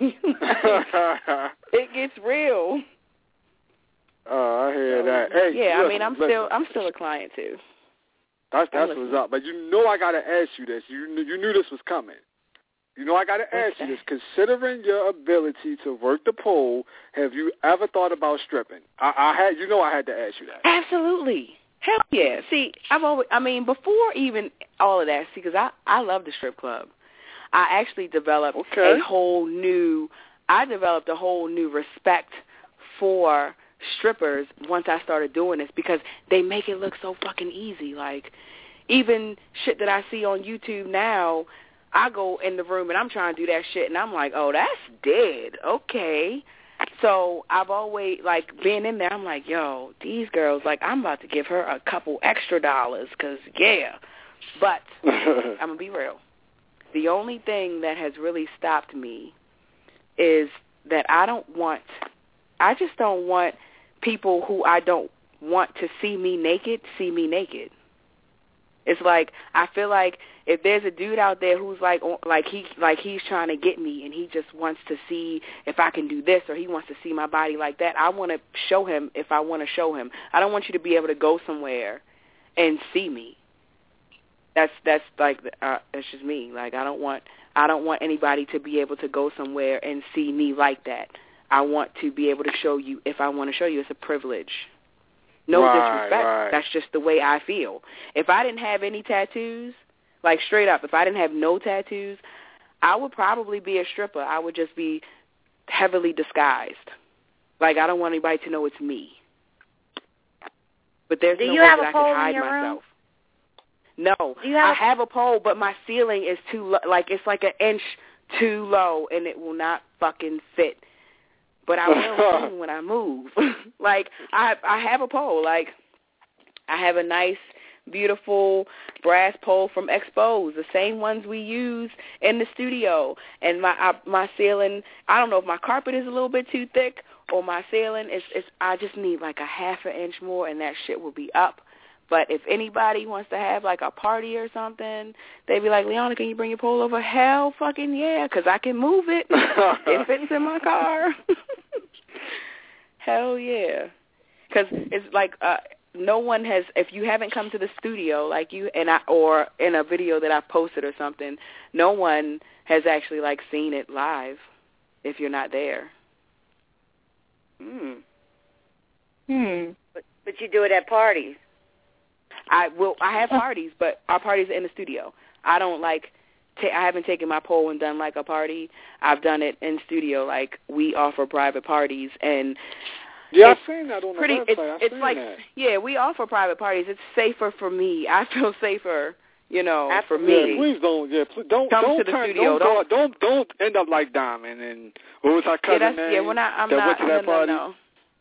It gets real. Oh, I hear that. Hey, yeah, listen, I mean, I'm still a client too. That's what's up. But you know, I gotta ask you this. You knew this was coming. You know, I gotta ask you this. Considering your ability to work the pole, have you ever thought about stripping? I had to ask you that. Absolutely. Hell yeah. See, before even all of that, see, because I love the strip club. I actually developed a whole new respect for strippers once I started doing this, because they make it look so fucking easy. Like, even shit that I see on YouTube now, I go in the room and I'm trying to do that shit, and I'm like, oh, that's dead. Okay. So I've always, like, being in there, I'm like, yo, these girls, like, I'm about to give her a couple extra dollars because, yeah. But I'm going to be real. The only thing that has really stopped me is that I just don't want people who I don't want to see me naked. It's like, I feel like if there's a dude out there who's he's trying to get me and he just wants to see if I can do this, or he wants to see my body like that, I want to show him if I want to show him. I don't want you to be able to go somewhere and see me. That's like that's just me. Like, I don't want anybody to be able to go somewhere and see me like that. I want to be able to show you if I want to show you. It's a privilege. No disrespect. Right. That's just the way I feel. If I didn't have any tattoos, like straight up, if I didn't have no tattoos, I would probably be a stripper. I would just be heavily disguised. Like, I don't want anybody to know it's me. But there's no way that I can hide myself. No, I have a pole, but my ceiling is too low. Like, it's like an inch too low, and it will not fucking fit. But I will soon when I move. Like, I have a pole. Like, I have a nice, beautiful brass pole from Expose, the same ones we use in the studio. And my ceiling, I don't know if my carpet is a little bit too thick or my ceiling is I just need like a half an inch more, and that shit will be up. But if anybody wants to have, like, a party or something, they'd be like, Leona, can you bring your pole over? Hell fucking yeah, because I can move it. It fits in my car. Hell yeah. Because it's like no one has, if you haven't come to the studio, like you and I, or in a video that I've posted or something, no one has actually, like, seen it live if you're not there. But you do it at parties. I have parties, but our parties are in the studio. I don't I haven't taken my pole and done like a party. I've done it in studio. Like, we offer private parties, and I've seen that on the website. It's like that. Yeah, we offer private parties. It's safer for me. I feel safer, for me. Yeah, please don't come to the studio. Don't end up like Diamond and what was our cousin name? Yeah, I'm that not. Went to that party? No.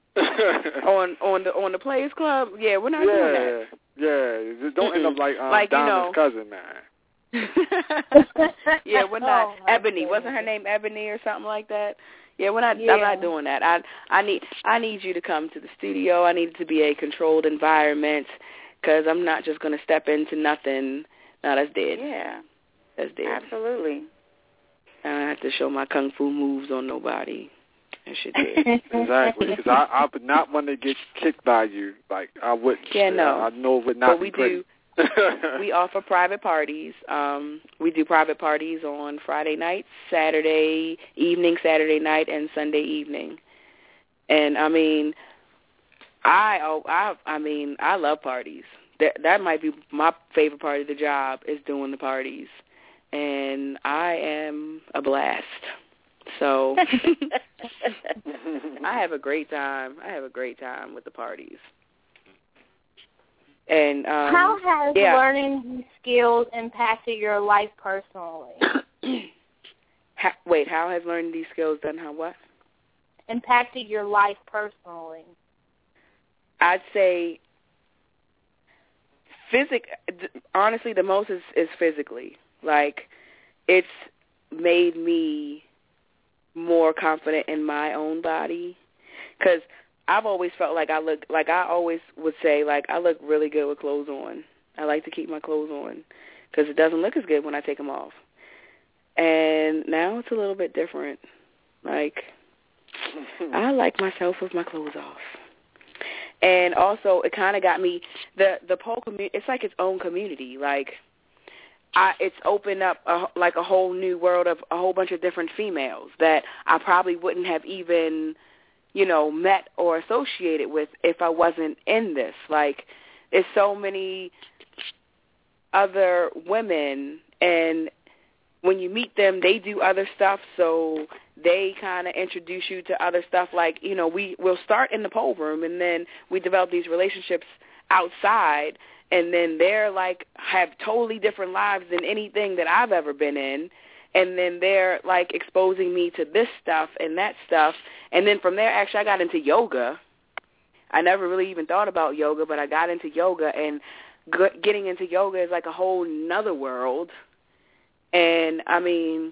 on the Players Club, yeah, we're not doing that. Yeah, just don't end up like Diamond's cousin, man. Yeah, we're not. Ebony, wasn't her name Ebony or something like that? Yeah, we're not. Yeah. I'm not doing that. I need you to come to the studio. I need it to be a controlled environment, because I'm not just going to step into nothing. No, that's dead. Yeah, that's dead. Absolutely. I don't have to show my kung fu moves on nobody. Exactly, because I would not want to get kicked by you. Like, I wouldn't. Yeah, no. I know it would not be great. We offer private parties. We do private parties on Friday night, Saturday night, and Sunday evening. And I mean, I love parties. That might be my favorite part of the job, is doing the parties, and I am a blast. So I have a great time. With the parties. And how has learning these skills impacted your life personally? How has learning these skills done what? Impacted your life personally. I'd say honestly, the most is physically. Like, it's made me more confident in my own body, because I've always felt like I always would say, like, I look really good with clothes on. I like to keep my clothes on because it doesn't look as good when I take them off. And now it's a little bit different. Like, I like myself with my clothes off. And also, it kind of got me, the pole community, it's like its own community. Like, it's opened up a whole new world of a whole bunch of different females that I probably wouldn't have even, met or associated with if I wasn't in this. Like, there's so many other women, and when you meet them, they do other stuff, so they kind of introduce you to other stuff. Like, you know, we'll start in the pole room, and then we develop these relationships outside, and then they're, like, have totally different lives than anything that I've ever been in, and then they're, like, exposing me to this stuff and that stuff. And then from there, actually, I got into yoga. I never really even thought about yoga, but I got into yoga, and getting into yoga is like a whole nother world. And, I mean,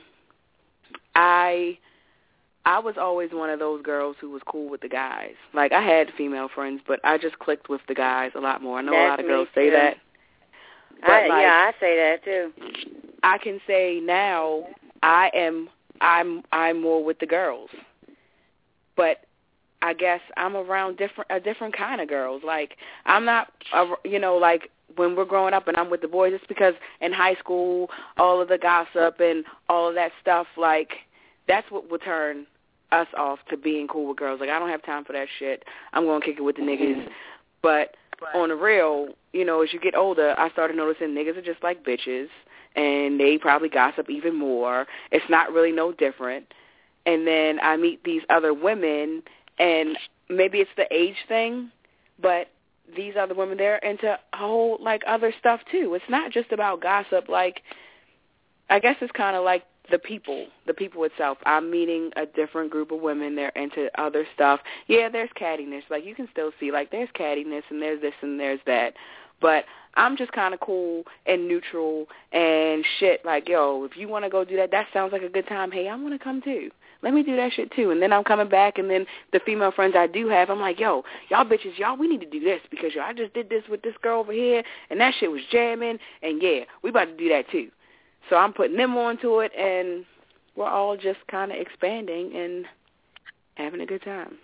I was always one of those girls who was cool with the guys. Like, I had female friends, but I just clicked with the guys a lot more. I know a lot of girls say that. But I say that, too. I can say now I'm more with the girls. But I guess I'm around a different kind of girls. Like, I'm not, you know, like, when we're growing up and I'm with the boys, it's because in high school, all of the gossip and all of that stuff, like, that's what will turn us off to being cool with girls. Like, I don't have time for that shit. I'm going to kick it with the niggas. But on the real, you know, as you get older, I started noticing niggas are just like bitches, and they probably gossip even more. It's not really no different. And then I meet these other women, and maybe it's the age thing, but these other women, they're into a whole, like, other stuff, too. It's not just about gossip. Like, I guess it's kind of like the people itself. I'm meeting a different group of women. They're into other stuff. Yeah, there's cattiness. Like, you can still see, like, there's cattiness and there's this and there's that. But I'm just kind of cool and neutral and shit. Like, yo, if you want to go do that, that sounds like a good time. Hey, I want to come, too. Let me do that shit, too. And then I'm coming back, and then the female friends I do have, I'm like, yo, y'all bitches, we need to do this because, yo, I just did this with this girl over here, and that shit was jamming, and, yeah, we about to do that, too. So I'm putting them onto it, and we're all just kind of expanding and having a good time.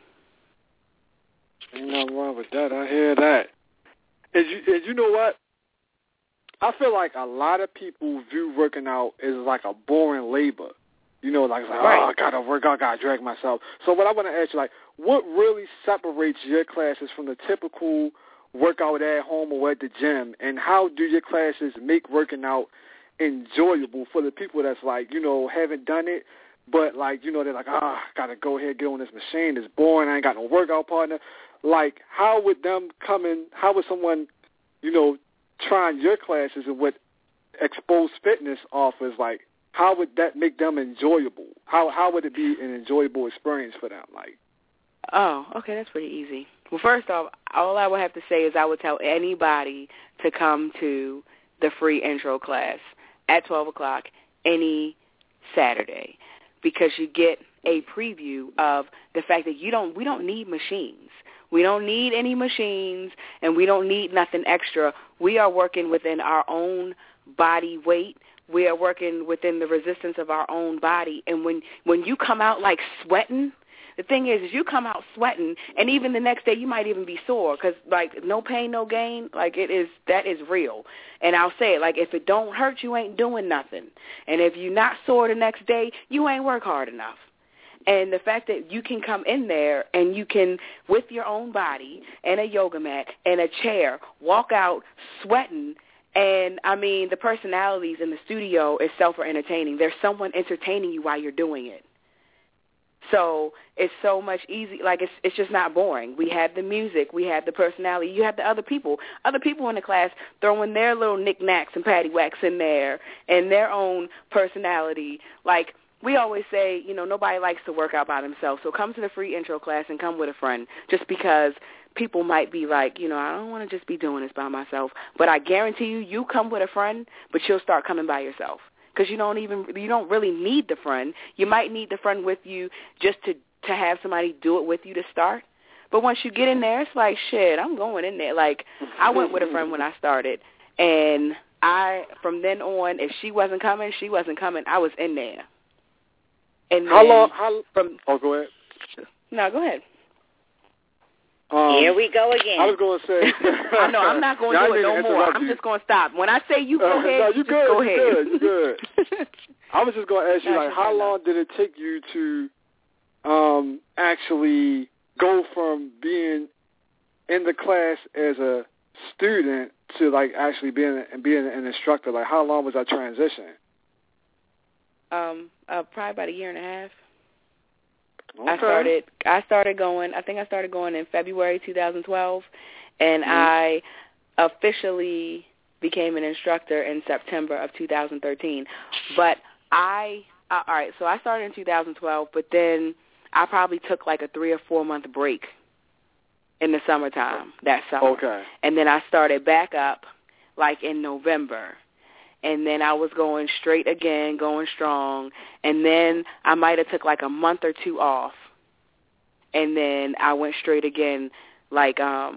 Ain't nothing wrong with that. I hear that. And you know what? I feel like a lot of people view working out as like a boring labor. You know, like, right. Oh, I got to work out, I got to drag myself. So what I want to ask you, like, what really separates your classes from the typical workout at home or at the gym, and how do your classes make working out enjoyable for the people that's, like, you know, haven't done it, but, like, you know, they're like, I got to go ahead and get on this machine. It's boring. I ain't got no workout partner. Like, how would someone, you know, trying your classes and what Exposed Fitness offers, like, how would that make them enjoyable? How would it be an enjoyable experience for them? Like, oh, okay, that's pretty easy. Well, first off, all I would have to say is I would tell anybody to come to the free intro class at 12 o'clock any Saturday, because you get a preview of the fact that we don't need machines. We don't need any machines, and we don't need nothing extra. We are working within our own body weight. We are working within the resistance of our own body. And when you come out, like, sweating, the thing is you come out sweating, and even the next day you might even be sore because, like, no pain, no gain. Like, that is real. And I'll say it, like, if it don't hurt, you ain't doing nothing. And if you're not sore the next day, you ain't work hard enough. And the fact that you can come in there and you can, with your own body and a yoga mat and a chair, walk out sweating. And, I mean, the personalities in the studio itself are entertaining. There's someone entertaining you while you're doing it. So it's so much easy. Like, it's just not boring. We have the music. We have the personality. You have the other people. Other people in the class throwing their little knickknacks and paddywhacks in there and their own personality. Like, we always say, you know, nobody likes to work out by themselves. So come to the free intro class and come with a friend, just because people might be like, you know, I don't want to just be doing this by myself. But I guarantee you come with a friend, but you'll start coming by yourself, because you don't really need the friend. You might need the friend with you just to have somebody do it with you to start. But once you get in there, it's like, shit, I'm going in there. Like, I went with a friend when I started, and from then on, if she wasn't coming, I was in there. And go ahead. No, go ahead. Here we go again. I was going to say. I know, I'm not going to do it no more. I'm just going to stop. When I say you go ahead, you just go ahead. You good. I was just going to ask you, like, how long did it take you to actually go from being in the class as a student to, like, actually being an instructor? Like, how long was that transition? probably about a year and a half. Okay. I started going in February 2012, and I officially became an instructor in September of 2013. But all right, so I started in 2012, but then I probably took like a 3 or 4 month break in the summertime, that summer. Okay. And then I started back up like in November. And then I was going straight again, going strong. And then I might have took like a month or 2 off. And then I went straight again like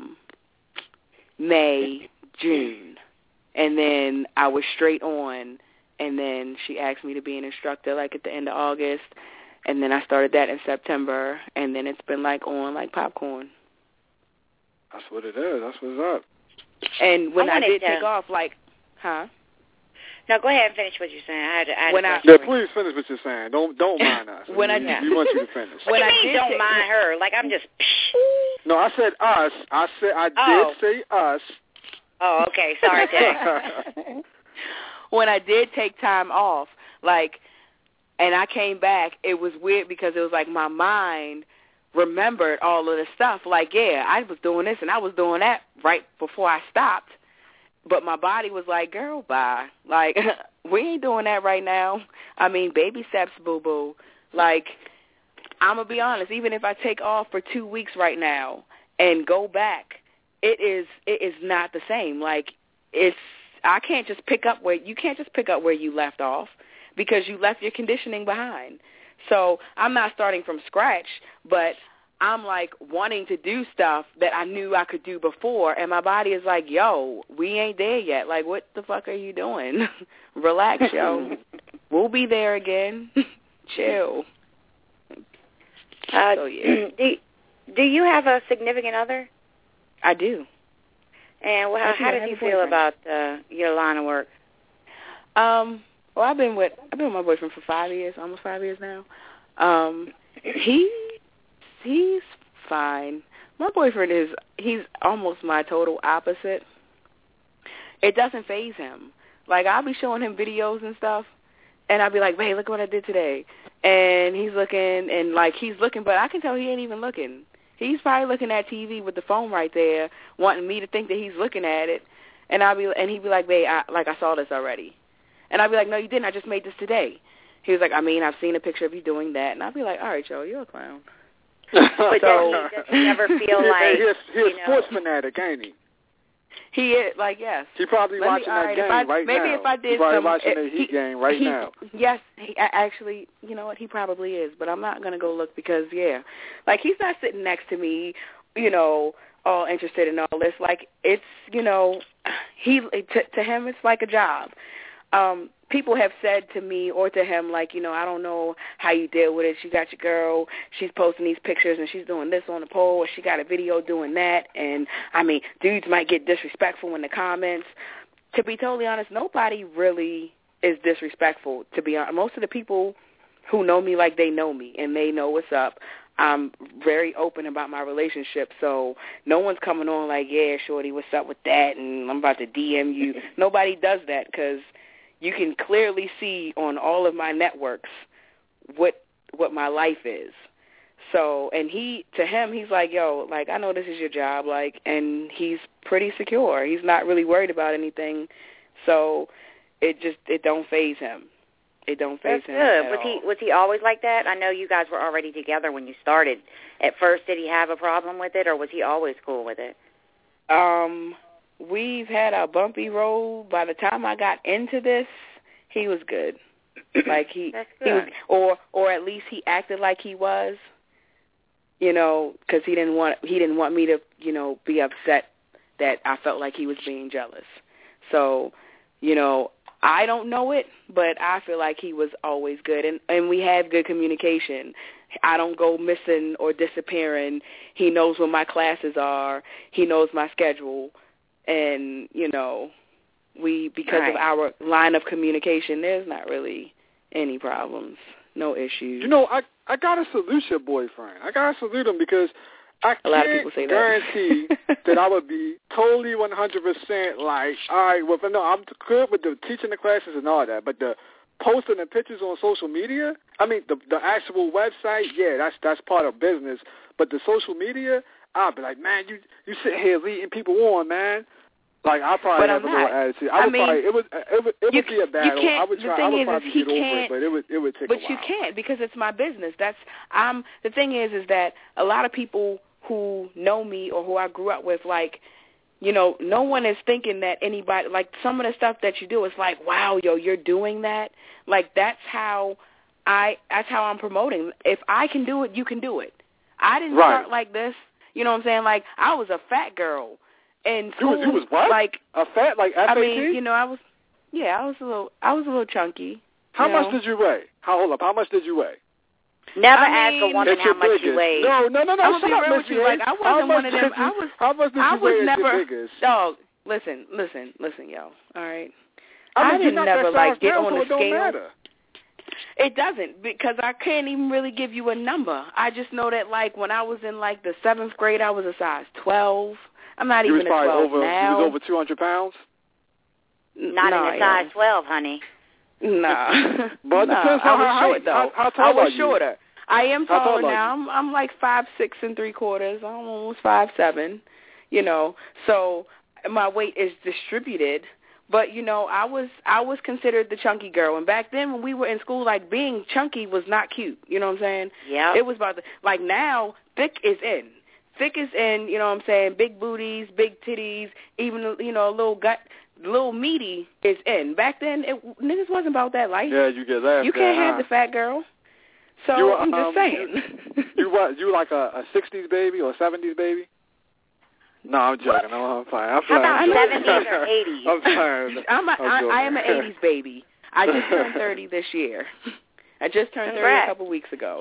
May, June. And then I was straight on. And then she asked me to be an instructor like at the end of August. And then I started that in September. And then it's been like on like popcorn. That's what it is. That's what's up. And when I did take off, like, huh? No, go ahead and finish what you're saying. Please finish what you're saying. Don't mind us. We want you to finish. What do you mean don't mind her? Like I'm just... No, I said us. I did say us. Oh, okay. Sorry, Jay. When I did take time off, like, and I came back, it was weird because it was like my mind remembered all of the stuff. Like, yeah, I was doing this and I was doing that right before I stopped. But my body was like, girl, bye. Like, we ain't doing that right now. I mean, baby steps, boo-boo. Like, I'm going to be honest, even if I take off for 2 weeks right now and go back, it is not the same. Like, you can't just pick up where you left off because you left your conditioning behind. So I'm not starting from scratch, but I'm like wanting to do stuff that I knew I could do before, and my body is like, yo, we ain't there yet. Like, what the fuck are you doing? Relax, yo. We'll be there again. Chill. So, yeah. Do you have a significant other? I do. And how does he feel about your line of work? Well, I've been with my boyfriend for 5 years, almost 5 years now. He's fine. My boyfriend he's almost my total opposite. It doesn't faze him. Like, I'll be showing him videos and stuff, and I'll be like, hey, look what I did today. And he's looking, but I can tell he ain't even looking. He's probably looking at TV with the phone right there, wanting me to think that he's looking at it. And he'd be like, babe, I saw this already. And I'd be like, no, you didn't. I just made this today. He was like, I mean, I've seen a picture of you doing that. And I'd be like, all right, Joe, you're a clown. But does he ever feel like... He's a sports fanatic, ain't he? He is, like, yes. He's probably watching that game right now. Maybe if I did he's probably watching the Heat game right now. Yes, actually, you know what, he probably is. But I'm not going to go look because, yeah. Like, he's not sitting next to me, you know, all interested in all this. Like, it's, you know, to him it's like a job. People have said to me or to him, like, you know, I don't know how you deal with it. You got your girl, she's posting these pictures and she's doing this on the pole, or she got a video doing that. And, I mean, dudes might get disrespectful in the comments. To be totally honest, nobody really is disrespectful, to be honest. Most of the people who know me like they know me and they know what's up. I'm very open about my relationship, so no one's coming on like, yeah, shorty, what's up with that, and I'm about to DM you. Nobody does that because you can clearly see on all of my networks what my life is. So, and to him, he's like, yo, like, I know this is your job, like, and he's pretty secure. He's not really worried about anything, so it don't faze him. It don't faze him. That's good. Was he always like that? I know you guys were already together when you started. At first, did he have a problem with it, or was he always cool with it? We've had a bumpy road. By the time I got into this, he was good. Like That's good. He was, or at least he acted like he was. You know, because he didn't want me to, you know, be upset that I felt like he was being jealous. So, you know, I don't know it, but I feel like he was always good, and we have good communication. I don't go missing or disappearing. He knows when my classes are. He knows my schedule. And, you know, because of our line of communication, there's not really any problems, no issues. You know, I got to salute your boyfriend. I got to salute him because I can't guarantee that I would be totally 100% like, all right, well, no, I'm good with the teaching the classes and all that, but the posting the pictures on social media, I mean, the actual website, yeah, that's part of business. But the social media, I'll be like, man, you sitting here leading people on, man. Like, I probably have a little attitude. It would be a battle. I would probably get over it, but it would take a while. But you can't, because it's my business. The thing is that a lot of people who know me or who I grew up with, like, you know, no one is thinking that anybody, like, some of the stuff that you do, it's like, wow, yo, you're doing that. Like, that's how I'm promoting. If I can do it, you can do it. I didn't start like this. You know what I'm saying? Like, I was a fat girl. And you was what? Like a fat, like FAT? I mean, you know, I was a little chunky. How much did you weigh? How much did you weigh? Never ask a woman how much you weigh. No. I'm gonna be real with you. Like, I wasn't one of them. How much did you weigh at your biggest? Dog, listen, yo. All right. I didn't never like get on the scale. Matter. It doesn't, because I can't even really give you a number. I just know that, like, when I was in like the 7th grade, I was a size 12. I'm not even a 12 now. You was over 200 pounds? Not in a size 12, honey. Nah. But I was short, though. How tall I was are you? shorter. I am taller now. I'm like 5'6"3/4. I'm almost 5'7". You know, so my weight is distributed. But, you know, I was considered the chunky girl. And back then when we were in school, like, being chunky was not cute. You know what I'm saying? Yeah. It was about like, now, thick is in. Thick is in, you know what I'm saying? Big booties, big titties, even, you know, a little gut, little meaty is in. Back then, niggas wasn't about that life. Yeah, you get that. You can't have the fat girl. So I'm just saying. You like a 60s baby or a 70s baby? No, I'm joking. I'm fine. How about 70s or 80s? I'm fine. I am an 80s baby. I just turned 30 this year. I just turned 30 a couple weeks ago.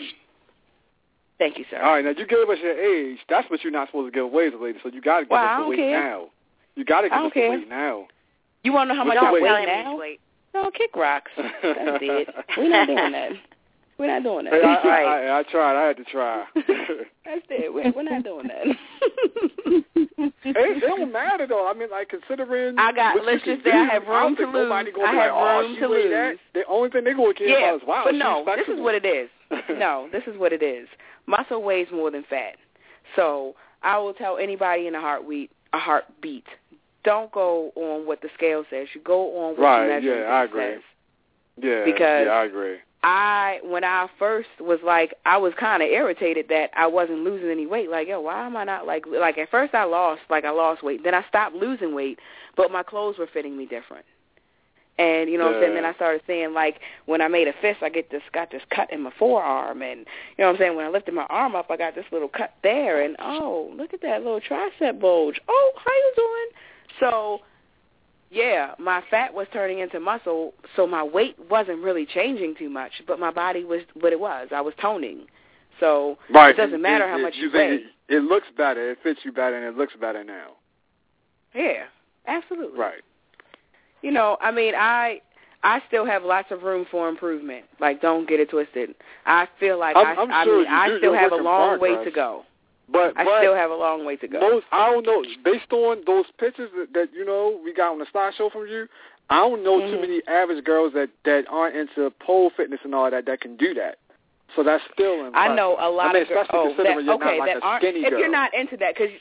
Thank you, sir. All right, now you gave us your age. That's what you're not supposed to give away to ladies, so you got to give us the weight now. You got to give us the weight now. You want to know how much I weigh now? Weight. No, kick rocks. That's it. We're not doing that. We're not doing that. Hey, I tried. I had to try. That's it. We're not doing that. It don't matter, though. I mean, like, considering... let's just say I have room to lose. I have room to lose. That. The only thing they're going to care about is, wow, but no, this is what it is. No, this is what it is. Muscle weighs more than fat. So I will tell anybody in a heartbeat, don't go on what the scale says. You go on what the measuring says. Yeah, because I agree. When I first was like, I was kind of irritated that I wasn't losing any weight. Like, yo, why am I not like at first I lost weight. Then I stopped losing weight, but my clothes were fitting me different. And, you know what I'm saying, then I started seeing, like, when I made a fist, got this cut in my forearm. And, you know what I'm saying, when I lifted my arm up, I got this little cut there. And, oh, look at that little tricep bulge. Oh, how you doing? So, yeah, my fat was turning into muscle, so my weight wasn't really changing too much, but my body was what it was. I was toning. So it doesn't matter how much you weigh. It looks better, it fits you better, and it looks better now. Yeah, absolutely. Right. You know, I mean, I still have lots of room for improvement. Like, don't get it twisted. I feel like I still have a long way to go. But I still have a long way to go. I don't know. Based on those pictures that you know we got on the slideshow from you, I don't know too many average girls that aren't into pole fitness and all that can do that. So that's still impressive. I know a lot of girls. Considering you're not like a skinny girl. If you're not into that, because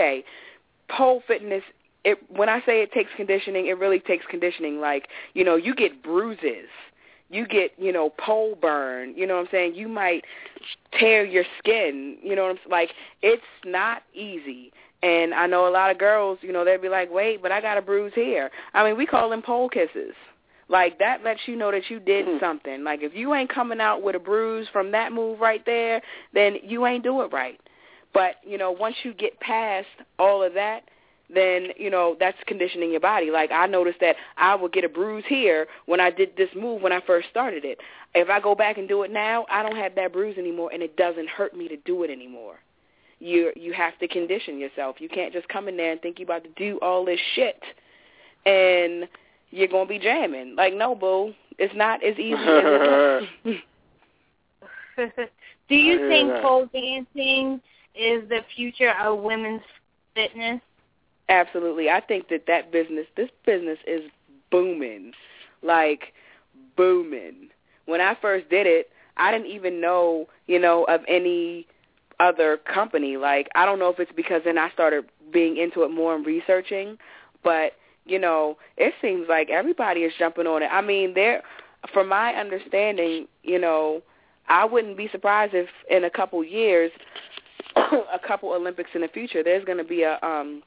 pole fitness. When I say it takes conditioning, it really takes conditioning. Like, you know, you get bruises. You get, you know, pole burn. You know what I'm saying? You might tear your skin. You know what I'm saying? Like, it's not easy. And I know a lot of girls, you know, they'll be like, wait, but I got a bruise here. I mean, we call them pole kisses. Like, that lets you know that you did something. Like, if you ain't coming out with a bruise from that move right there, then you ain't do it right. But, you know, once you get past all of that, then, you know, that's conditioning your body. Like, I noticed that I would get a bruise here when I did this move when I first started it. If I go back and do it now, I don't have that bruise anymore, and it doesn't hurt me to do it anymore. You have to condition yourself. You can't just come in there and think you're about to do all this shit, and you're going to be jamming. Like, no, boo, it's not as easy as it looks. Do you think pole dancing is the future of women's fitness? Absolutely. I think this business is booming. Like, booming. When I first did it, I didn't even know, of any other company. Like, I don't know if it's because then I started being into it more and researching, but, it seems like everybody is jumping on it. I mean, from my understanding, I wouldn't be surprised if in a couple years, a couple Olympics in the future, there's going to be a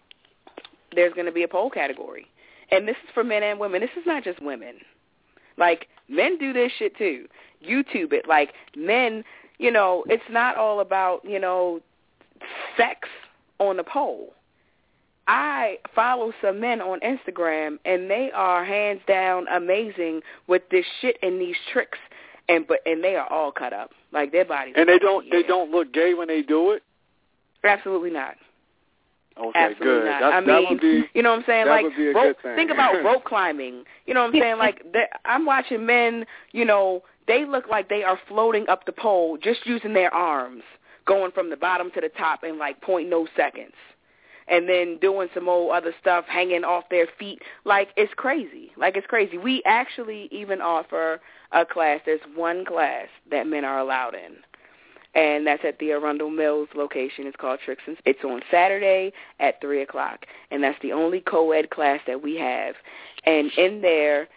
pole category. And this is for men and women. This is not just women. Like, men do this shit too. YouTube it. Like, men, it's not all about, sex on the pole. I follow some men on Instagram, and they are hands down amazing with this shit and these tricks, and they are all cut up. Like, their bodies. And they don't look gay when they do it? Absolutely not. Okay, absolutely good. Not. That would be, you know what I'm saying? That like, would be a good thing. Think about rope climbing. You know what I'm saying? Like, I'm watching men, they look like they are floating up the pole just using their arms, going from the bottom to the top in like 0.0 seconds. And then doing some old other stuff, hanging off their feet. Like, it's crazy. We actually even offer a class. There's one class that men are allowed in, and that's at the Arundel Mills location. It's called Tricks and Spins. It's on Saturday at 3 o'clock, and that's the only co-ed class that we have. And in there's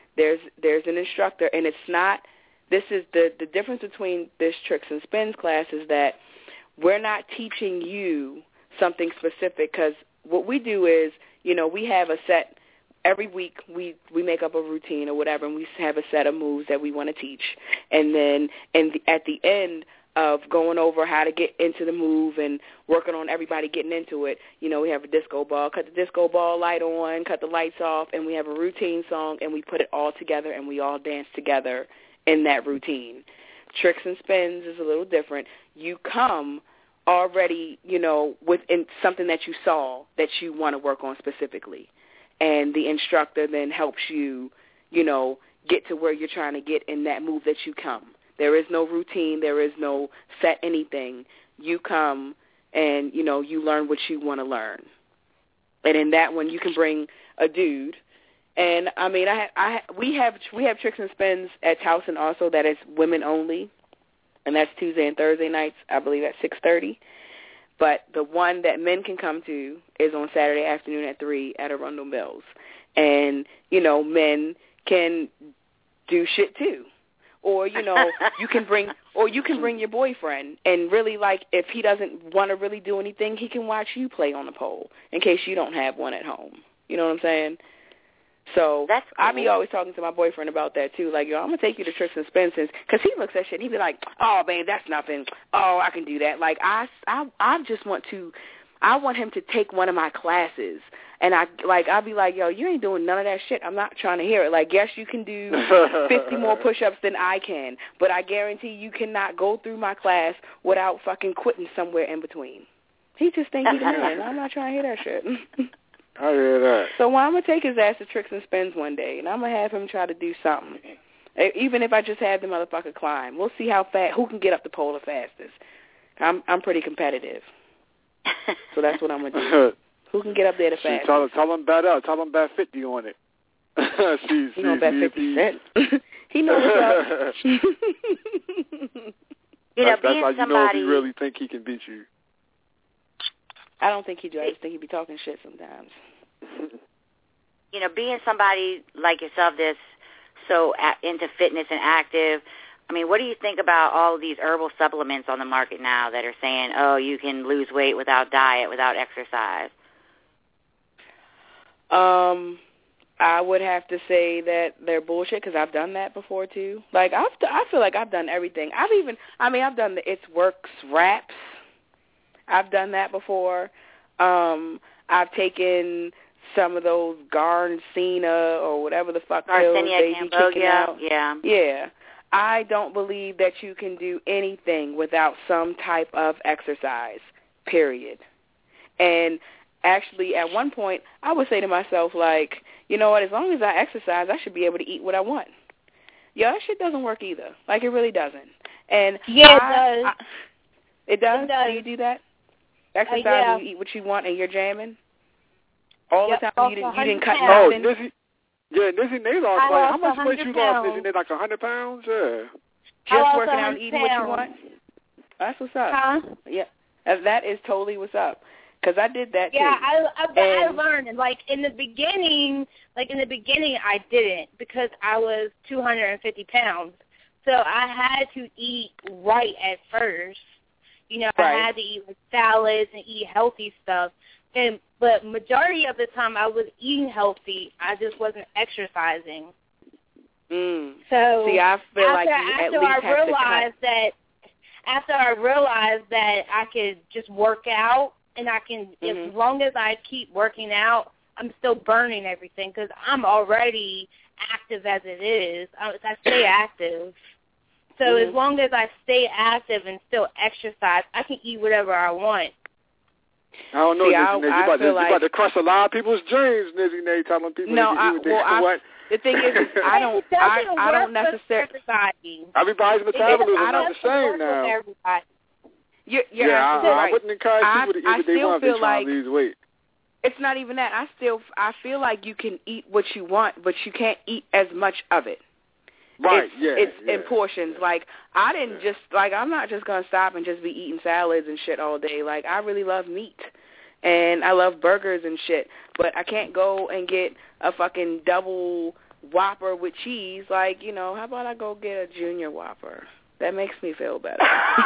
an instructor, and it's not, this is the difference between this Tricks and Spins class is that we're not teaching you something specific, because what we do is, we have a set, every week we make up a routine or whatever, and we have a set of moves that we want to teach. And then at the end of going over how to get into the move and working on everybody getting into it, we have a disco ball, cut the disco ball light on, cut the lights off, and we have a routine song, and we put it all together, and we all dance together in that routine. Tricks and Spins is a little different. You come already, within something that you saw that you want to work on specifically. And the instructor then helps you, get to where you're trying to get in that move that you come. There is no routine. There is no set anything. You come and, you learn what you want to learn. And in that one, you can bring a dude. And, I mean, we have Tricks and Spins at Towson also that is women only. And that's Tuesday and Thursday nights, I believe, at 6:30. But the one that men can come to is on Saturday afternoon at 3 at Arundel Mills. And, men can do shit too. Or, you can bring your boyfriend, and really, like, if he doesn't want to really do anything, he can watch you play on the pole in case you don't have one at home. You know what I'm saying? So that's cool. I be always talking to my boyfriend about that, too. Like, I'm going to take you to Tricks and Spins, because he looks at shit and he be like, oh, man, that's nothing. Oh, I can do that. Like, I just want him to take one of my classes. And I'll be like, yo, you ain't doing none of that shit. I'm not trying to hear it. Like, yes, you can do 50 more push-ups than I can, but I guarantee you cannot go through my class without fucking quitting somewhere in between. He just think he's man. I'm not trying to hear that shit. I hear that. So I'm going to take his ass to Tricks and Spins one day, and I'm going to have him try to do something. Even if I just have the motherfucker climb. We'll see who can get up the pole the fastest. I'm pretty competitive. So that's what I'm going to do. Who can get up there the fastest? Tell him bet up. Tell him bet 50 on it. He going to bet 50 cents. He knows what's up. That's how you know if he really think he can beat you. I don't think he do. I just think he be talking shit sometimes. Being somebody like yourself that's so into fitness and active, I mean, what do you think about all of these herbal supplements on the market now that are saying, oh, you can lose weight without diet, without exercise? I would have to say that they're bullshit, because I've done that before too. Like, I feel like I've done everything. I've done the It Works wraps. I've done that before. I've taken some of those Garcinia or whatever the fuck pills they be kicking out. Yeah. I don't believe that you can do anything without some type of exercise, period. And actually, at one point, I would say to myself, like, you know what, as long as I exercise, I should be able to eat what I want. Yeah, that shit doesn't work either. Like, it really doesn't. And yeah, it does. It does? Do you do that? Exercise and you eat what you want and you're jamming? All the time you didn't cut nothing? Yeah, Nizzy Nate lost. How much weight you lost, Nizzy Nate? Like 100 pounds? Yeah. Just working out and eating what you want? That's what's up. Huh? Yeah. That is totally what's up. Because I did that too. Yeah, I learned. Like in the beginning, I didn't because I was 250 pounds. So I had to eat right at first. You know, right. I had to eat like salads and eat healthy stuff. But majority of the time I was eating healthy. I just wasn't exercising. So see, I feel like you at least have to cut. After I realized that I could just work out, and I can, as long as I keep working out, I'm still burning everything because I'm already active as it is. I stay active. So as long as I stay active and still exercise, I can eat whatever I want. I don't know, Nizzy Nate. You're about to crush a lot of people's dreams, Nizzy Nate, telling people to eat what they want. The thing is I don't necessarily. Everybody's metabolism is not the same now. Everybody. You're absolutely right. I wouldn't encourage people to eat what they want if they're trying to lose weight. It's not even that. I feel like you can eat what you want, but you can't eat as much of it. Right, it's in portions. Like, I didn't just, like, I'm not just going to stop and just be eating salads and shit all day. Like, I really love meat, and I love burgers and shit, but I can't go and get a fucking double Whopper with cheese. Like, you know, how about I go get a Junior Whopper? That makes me feel better.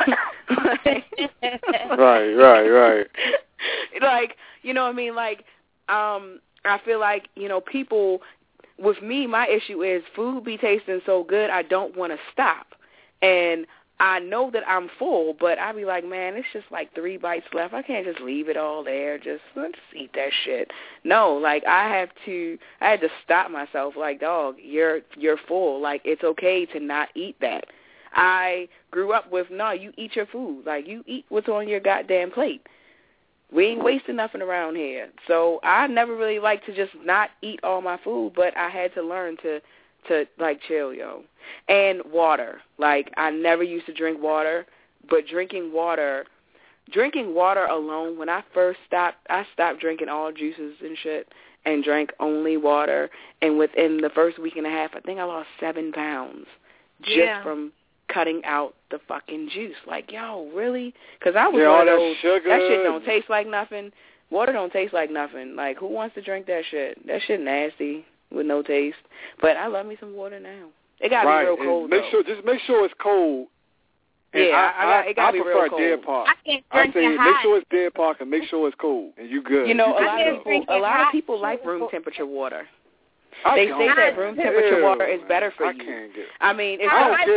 Right. Like, you know what I mean? Like, I feel like, you know, people, with me, my issue is food be tasting so good, I don't want to stop. And I know that I'm full, but I be like, man, it's just like 3 bites left. I can't just leave it all there. Let's eat that shit. No, like I had to stop myself. Like, dog, you're full. Like, it's okay to not eat that. I grew up with, no, you eat your food. Like, you eat what's on your goddamn plate. We ain't wasting nothing around here. So I never really liked to just not eat all my food, but I had to learn to like, chill, yo. And water. Like, I never used to drink water, but drinking water alone, when I first stopped, I stopped drinking all juices and shit and drank only water. And within the first week and a half, I think I lost 7 pounds just from cutting out the fucking juice. Like, yo, really? Because I was one of those, that shit don't taste like nothing. Water don't taste like nothing. Like, who wants to drink that shit? That shit nasty with no taste. But I love me some water now. It got to be real cold, Just make sure it's cold. And yeah, it got to be real cold. Dead park. I say make sure it's dead park and make sure it's cold, and you good. You know, a lot of people like room temperature water. They say that room temperature water is better for you. I mean, it's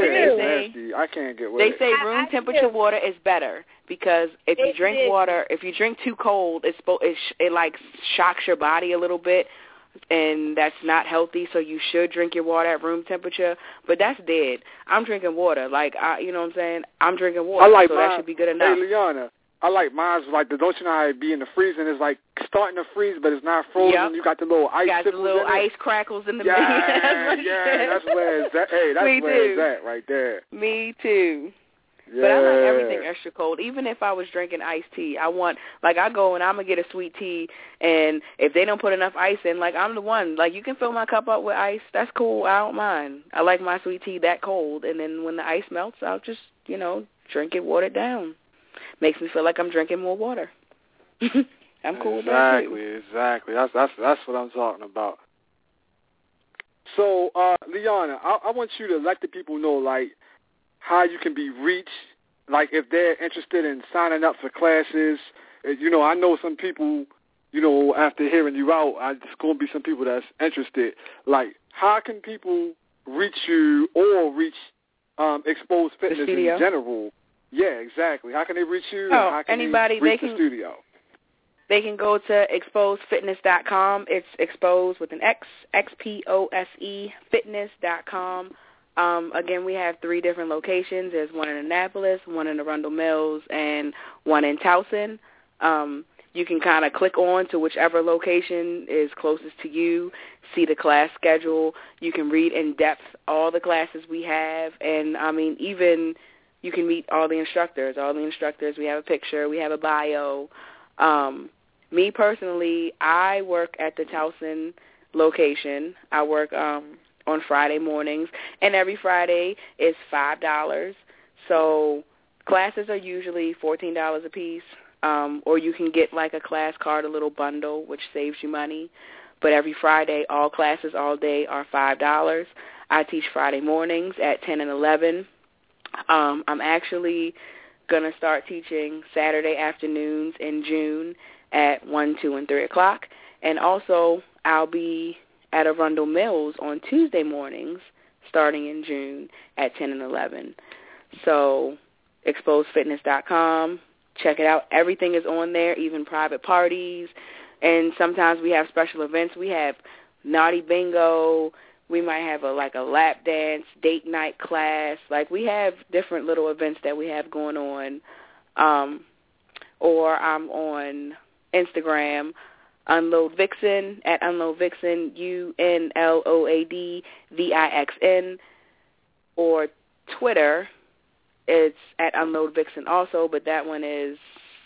I can't get with it. They say room temperature water is better because if you drink water, if you drink too cold, it like shocks your body a little bit, and that's not healthy. So you should drink your water at room temperature. But that's dead. I'm drinking water. Like, you know what I'm saying? I'm drinking water, so that should be good enough. Hey, Liana, I like mine's like don't you know how it be in the freezer and it's like starting to freeze but it's not frozen. Yep. You got the little ice. Got the little ice crackles in the middle. That's where it's at. Hey, that's where it's at right there. Me too. Yeah. But I like everything extra cold. Even if I was drinking iced tea, I go and I'm going to get a sweet tea, and if they don't put enough ice in, like, I'm the one. Like, you can fill my cup up with ice. That's cool. I don't mind. I like my sweet tea that cold, and then when the ice melts, I'll just, you know, drink it watered down. Makes me feel like I'm drinking more water. I'm cool with that too. Exactly. That's what I'm talking about. So, Liana, I want you to let the people know, like, how you can be reached, like if they're interested in signing up for classes. You know, I know some people, you know, after hearing you out, there's going to be some people that's interested. Like, how can people reach you or reach Expose Fitness in general? Yeah, exactly. How can they reach you? Oh, how can anybody, they reach the studio? They can go to exposefitness.com. It's expose with an X, XPOSE, fitness.com. Again, we have 3 different locations. There's one in Annapolis, one in Arundel Mills, and one in Towson. You can kind of click on to whichever location is closest to you, see the class schedule. You can read in depth all the classes we have, and, I mean, even you can meet all the instructors. We have a picture. We have a bio. Me personally, I work at the Towson location. I work on Friday mornings, and every Friday is $5. So classes are usually $14 a piece, or you can get like a class card, a little bundle, which saves you money. But every Friday, all classes all day are $5. I teach Friday mornings at 10 and 11. I'm actually going to start teaching Saturday afternoons in June at 1, 2, and 3 o'clock. And also, I'll be at Arundel Mills on Tuesday mornings starting in June at 10 and 11. So exposedfitness.com, check it out. Everything is on there, even private parties. And sometimes we have special events. We have Naughty Bingo. We might have a lap dance, date night class. Like, we have different little events that we have going on. Or I'm on Instagram, Unload Vixen, at Unload Vixen, UNLOADVIXN. Or Twitter, it's at Unload Vixen also, but that one is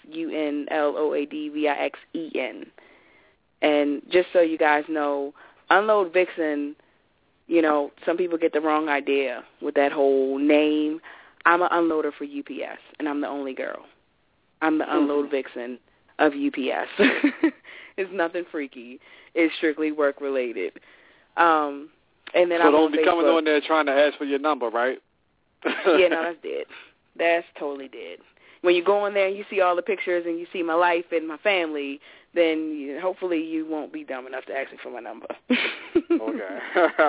UNLOADVIXEN. And just so you guys know, Unload Vixen, you know, some people get the wrong idea with that whole name. I'm an unloader for UPS, and I'm the only girl. I'm the Unload Vixen of UPS. It's nothing freaky. It's strictly work-related. And then so I'm don't on be Facebook. coming on there trying to ask for your number, right? Yeah, no, that's dead. That's totally dead. When you go in there and you see all the pictures and you see my life and my family, then hopefully you won't be dumb enough to ask me for my number. Okay.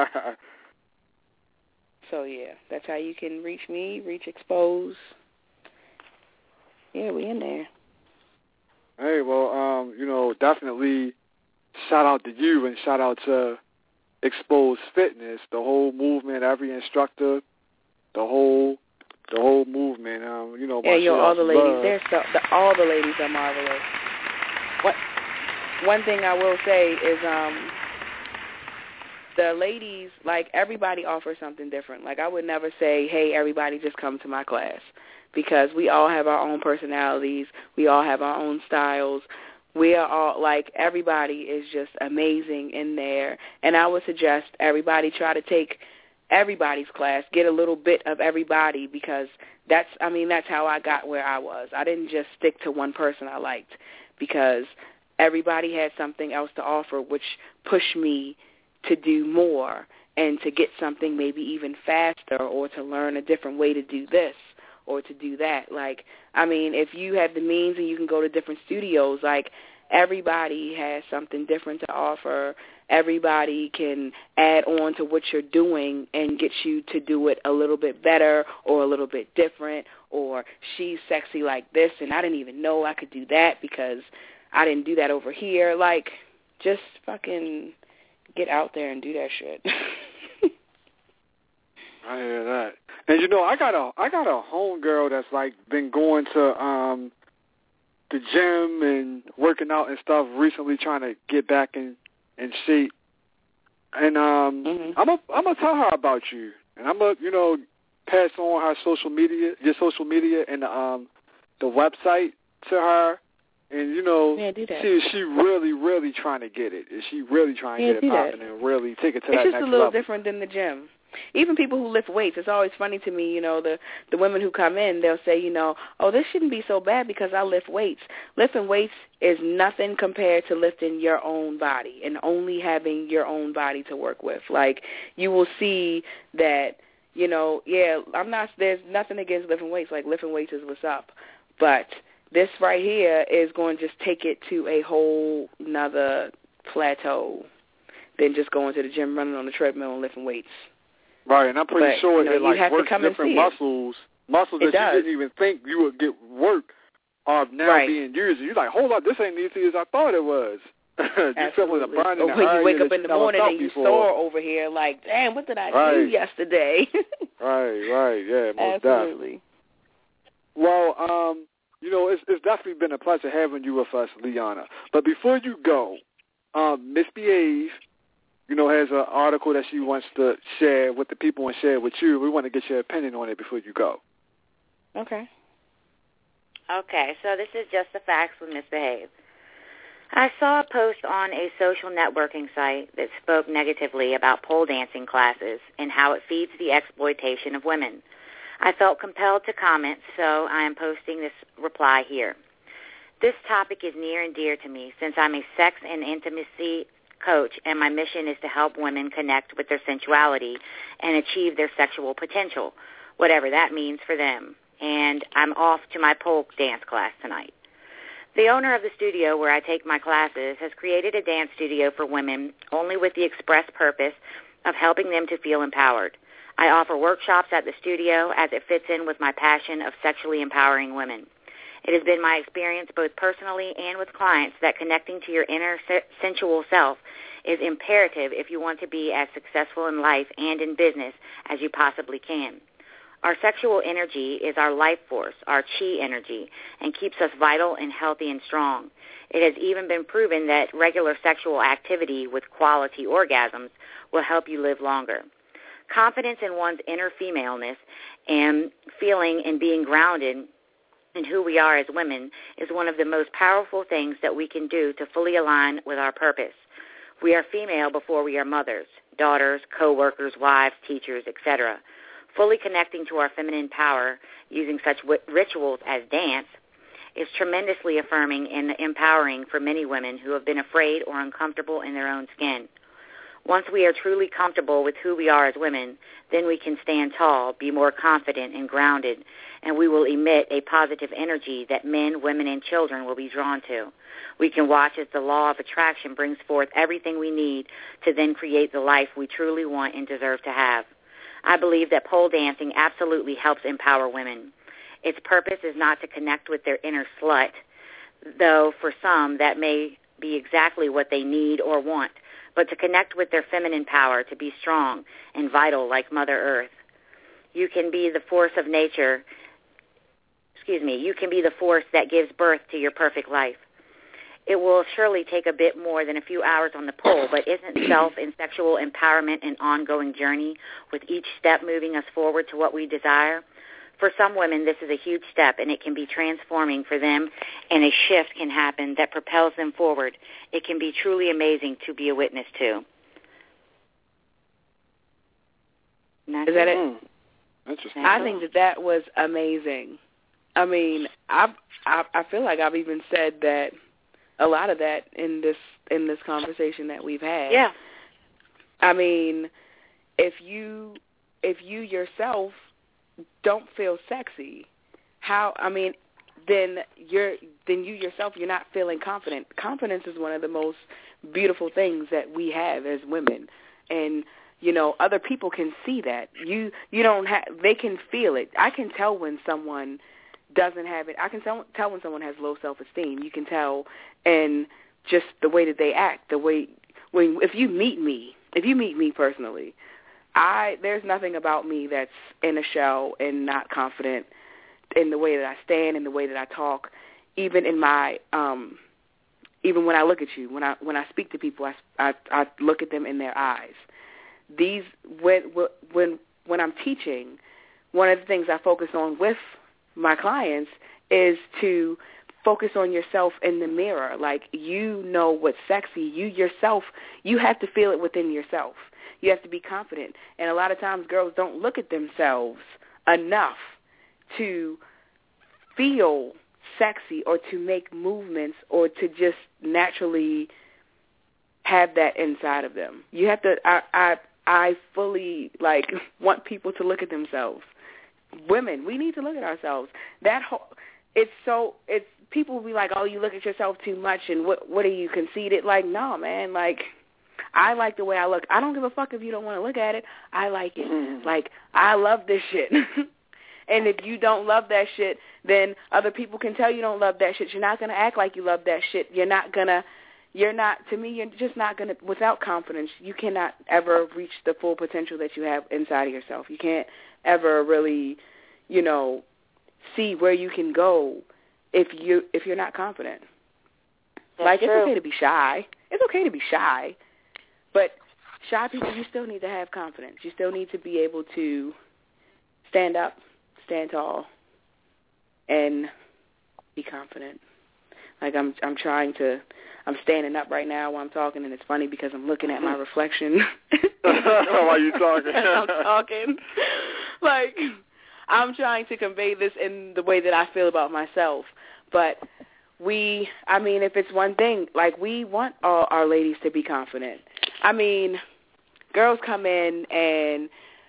So, yeah, that's how you can reach me, reach Expose. Yeah, we in there. Hey, well, you know, definitely shout out to you and shout out to Expose Fitness, the whole movement, every instructor, the whole movement. You know, yeah, all the ladies. All the ladies are marvelous. One thing I will say is the ladies, like, everybody offers something different. Like, I would never say, hey, everybody just come to my class, because we all have our own personalities. We all have our own styles. We are all, like, everybody is just amazing in there. And I would suggest everybody try to take everybody's class, get a little bit of everybody, because that's how I got where I was. I didn't just stick to one person I liked, because everybody had something else to offer, which pushed me to do more and to get something maybe even faster, or to learn a different way to do this or to do that. Like, I mean, if you have the means and you can go to different studios, like, everybody has something different to offer. Everybody can add on to what you're doing and get you to do it a little bit better or a little bit different, or she's sexy like this and I didn't even know I could do that because I didn't do that over here. Like, just fucking get out there and do that shit. I hear that. And you know, I got a homegirl that's like been going to the gym and working out and stuff recently, trying to get back in shape. And I'm gonna tell her about you, and I'm gonna, you know, pass on her your social media and the website to her. And, you know, she really trying to get it. Is she really trying to get it popping and really take it to that next level? It's just a little different than the gym. Even people who lift weights, it's always funny to me, you know, the women who come in, they'll say, you know, oh, this shouldn't be so bad because I lift weights. Lifting weights is nothing compared to lifting your own body and only having your own body to work with. Like, you will see that, you know, there's nothing against lifting weights. Like, lifting weights is what's up. But this right here is going to just take it to a whole nother plateau than just going to the gym, running on the treadmill and lifting weights. Right, and I'm pretty sure it like works different muscles that you didn't even think you would get work are now being used. You're like, hold on, this ain't easy as I thought it was. You feeling the burn in the when you wake up in the morning and you sore over here, like, damn, what did I do yesterday? Right, yeah, most absolutely. Definitely. Well, you know, it's definitely been a pleasure having you with us, Liana. But before you go, Miss Behave, you know, has an article that she wants to share with the people and share with you. We want to get your opinion on it before you go. Okay. Okay, so this is just the facts with Miss Behave. I saw a post on a social networking site that spoke negatively about pole dancing classes and how it feeds the exploitation of women. I felt compelled to comment, so I am posting this reply here. This topic is near and dear to me since I'm a sex and intimacy coach, and my mission is to help women connect with their sensuality and achieve their sexual potential, whatever that means for them. And I'm off to my pole dance class tonight. The owner of the studio where I take my classes has created a dance studio for women only with the express purpose of helping them to feel empowered. I offer workshops at the studio as it fits in with my passion of sexually empowering women. It has been my experience both personally and with clients that connecting to your inner sensual self is imperative if you want to be as successful in life and in business as you possibly can. Our sexual energy is our life force, our chi energy, and keeps us vital and healthy and strong. It has even been proven that regular sexual activity with quality orgasms will help you live longer. Confidence in one's inner femaleness and feeling and being grounded in who we are as women is one of the most powerful things that we can do to fully align with our purpose. We are female before we are mothers, daughters, co-workers, wives, teachers, etc. Fully connecting to our feminine power using such rituals as dance is tremendously affirming and empowering for many women who have been afraid or uncomfortable in their own skin. Once we are truly comfortable with who we are as women, then we can stand tall, be more confident and grounded, and we will emit a positive energy that men, women, and children will be drawn to. We can watch as the law of attraction brings forth everything we need to then create the life we truly want and deserve to have. I believe that pole dancing absolutely helps empower women. Its purpose is not to connect with their inner slut, though for some that may be exactly what they need or want, but to connect with their feminine power, to be strong and vital like Mother Earth. You can be the force of nature. You can be the force that gives birth to your perfect life. It will surely take a bit more than a few hours on the pole, but isn't self and sexual empowerment an ongoing journey with each step moving us forward to what we desire? For some women, this is a huge step, and it can be transforming for them, and a shift can happen that propels them forward. It can be truly amazing to be a witness to. Is that it? Interesting. I think that was amazing. I mean, I feel like I've even said that a lot of that in this conversation that we've had. Yeah. I mean, if you yourself don't feel sexy, then you yourself, you're not feeling confident. Confidence is one of the most beautiful things that we have as women, and other people can see that. They can feel it. I can tell when someone doesn't have it. I can tell when someone has low self-esteem. You can tell in just the way that they act, if you meet me personally, there's nothing about me that's in a shell and not confident in the way that I stand, in the way that I talk, even in my even when I look at you, when I speak to people, I look at them in their eyes. When I'm teaching, one of the things I focus on with my clients is to focus on yourself in the mirror. Like, what's sexy. You yourself, you have to feel it within yourself. You have to be confident. And a lot of times girls don't look at themselves enough to feel sexy or to make movements or to just naturally have that inside of them. You have to, I fully, want people to look at themselves. Women, we need to look at ourselves. People will be like, oh, you look at yourself too much, and what are you, conceited? Like, no, man, I like the way I look. I don't give a fuck if you don't want to look at it. I like it. Mm-hmm. I love this shit. And if you don't love that shit, then other people can tell you don't love that shit. You're not going to act like you love that shit. You're just not going to, without confidence, you cannot ever reach the full potential that you have inside of yourself. You can't ever really, see where you can go if you're not confident. That's true. It's okay to be shy. It's okay to be shy. But shy people, you still need to have confidence. You still need to be able to stand up, stand tall, and be confident. Like I'm standing up right now while I'm talking, and it's funny because I'm looking at my reflection while you talking. I'm talking. Like, I'm trying to convey this in the way that I feel about myself. But if it's one thing, like, we want all our ladies to be confident. I mean, girls come in, and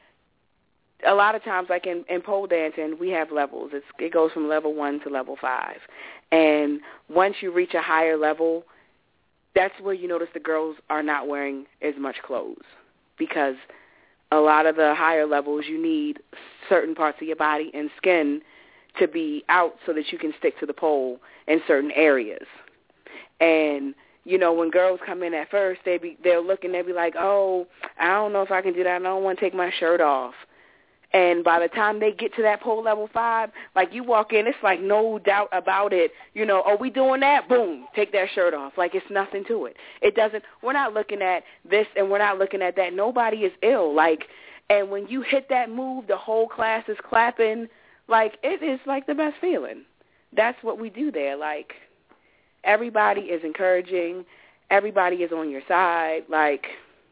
a lot of times, like in pole dancing, we have levels. It goes from level 1 to level 5. And once you reach a higher level, that's where you notice the girls are not wearing as much clothes, because a lot of the higher levels, you need certain parts of your body and skin to be out so that you can stick to the pole in certain areas. And, you know, when girls come in at first, they'll look and they'll be like, oh, I don't know if I can do that. I don't want to take my shirt off. And by the time they get to that pole level 5, like, you walk in, it's like no doubt about it. You know, are we doing that? Boom, take that shirt off. Like, it's nothing to it. We're not looking at this and we're not looking at that. Nobody is ill. Like, and when you hit that move, the whole class is clapping. Like, it is like the best feeling. That's what we do there. Like, everybody is encouraging. Everybody is on your side. Like,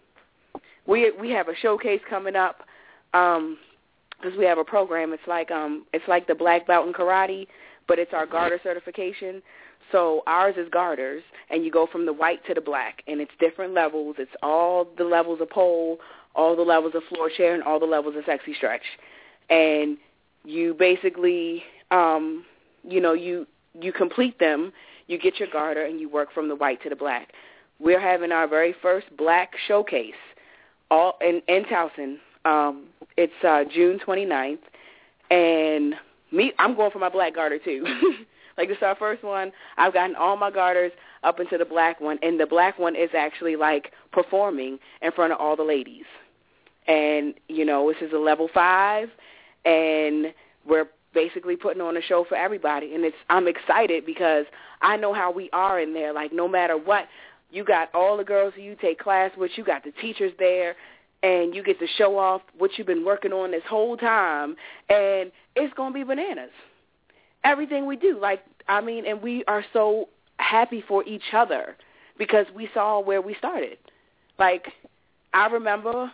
we have a showcase coming up. Because we have a program, it's like the black belt in karate, but it's our garter certification. So ours is garters, and you go from the white to the black, and it's different levels. It's all the levels of pole, all the levels of floor chair, and all the levels of sexy stretch. And you basically, you complete them, you get your garter, and you work from the white to the black. We're having our very first black showcase all in Towson. It's June 29th, and I'm going for my black garter, too. Like, this is our first one. I've gotten all my garters up into the black one, and the black one is actually, like, performing in front of all the ladies. And, you know, this is a level 5, and we're basically putting on a show for everybody. And I'm excited because I know how we are in there. Like, no matter what, you got all the girls who you take class with, you got the teachers there, and you get to show off what you've been working on this whole time, and it's going to be bananas. Everything we do, and we are so happy for each other because we saw where we started. Like, I remember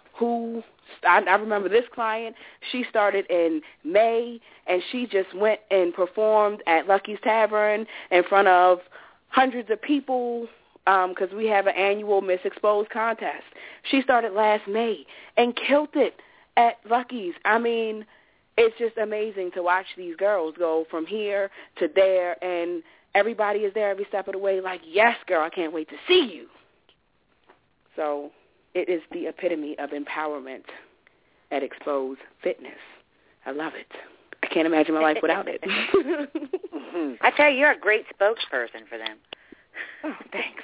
this client. She started in May, and she just went and performed at Lucky's Tavern in front of hundreds of people, because we have an annual Miss Exposed contest. She started last May and killed it at Lucky's. I mean, it's just amazing to watch these girls go from here to there, and everybody is there every step of the way like, yes, girl, I can't wait to see you. So it is the epitome of empowerment at Exposed Fitness. I love it. I can't imagine my life without it. I tell you, you're a great spokesperson for them. Oh, thanks.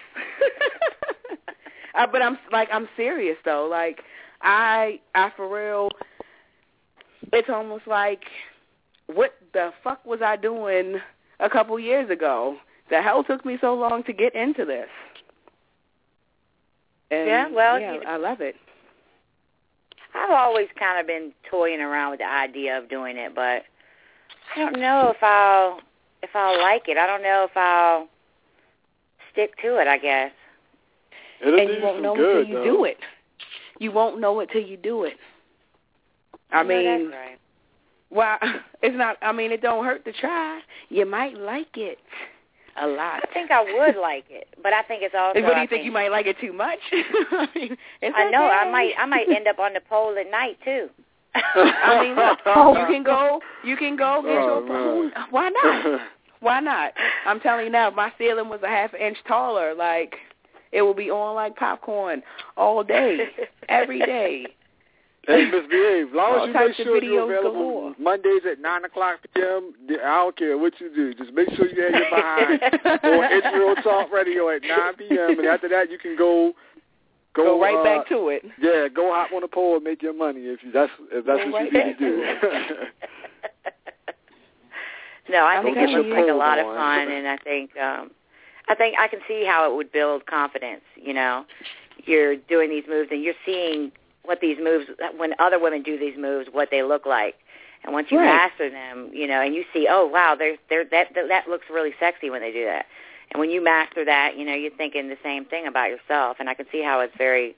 But I'm serious though. Like, I for real, it's almost like, what the fuck was I doing a couple years ago? The hell took me so long to get into this? And, I love it. I've always kind of been toying around with the idea of doing it, but I don't know if I'll like it. I don't know if I'll stick to it, I guess. And you won't know it till you do it. You won't know it till you do it. I mean, that's right. Well, it's not, it don't hurt to try. You might like it a lot. I think I would like it, but I think it's also. What do you think? You might like it too much? I know. Okay. I might end up on the pole at night too. Look, you can go get your pole. Why not? Why not? I'm telling you now, if my ceiling was a half inch taller, like, it will be on like popcorn all day, every day. Hey, Miss Behave, as long as you make sure you're available galore. Mondays at 9 o'clock p.m., I don't care what you do. Just make sure you have your behind on Intro Talk Radio at 9 p.m., and after that you can go right back to it. Yeah, go hop on the pole and make your money if that's what you need to do. No, I think it looks like a lot of fun, and I think I can see how it would build confidence. You know, you're doing these moves, and you're seeing what these moves, when other women do these moves, what they look like. And once you master them, you know, and you see, oh wow, that looks really sexy when they do that. And when you master that, you know, you're thinking the same thing about yourself, and I can see how it's very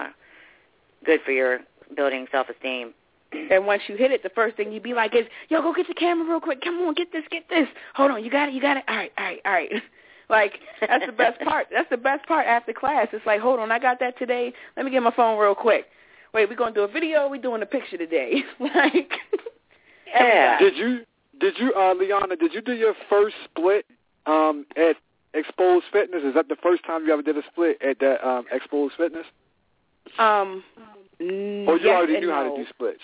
good for your building self-esteem. And once you hit it, the first thing you be like is, yo, go get the camera real quick. Come on, get this. Hold on, you got it. All right. Like, that's the best part. That's the best part after class. It's like, hold on, I got that today. Let me get my phone real quick. Wait, we're going to do a video? We're doing a picture today. Like, yeah. Did you, Liana, did you do your first split at Exposed Fitness? Is that the first time you ever did a split at that Exposed Fitness? Or you already knew how to do splits?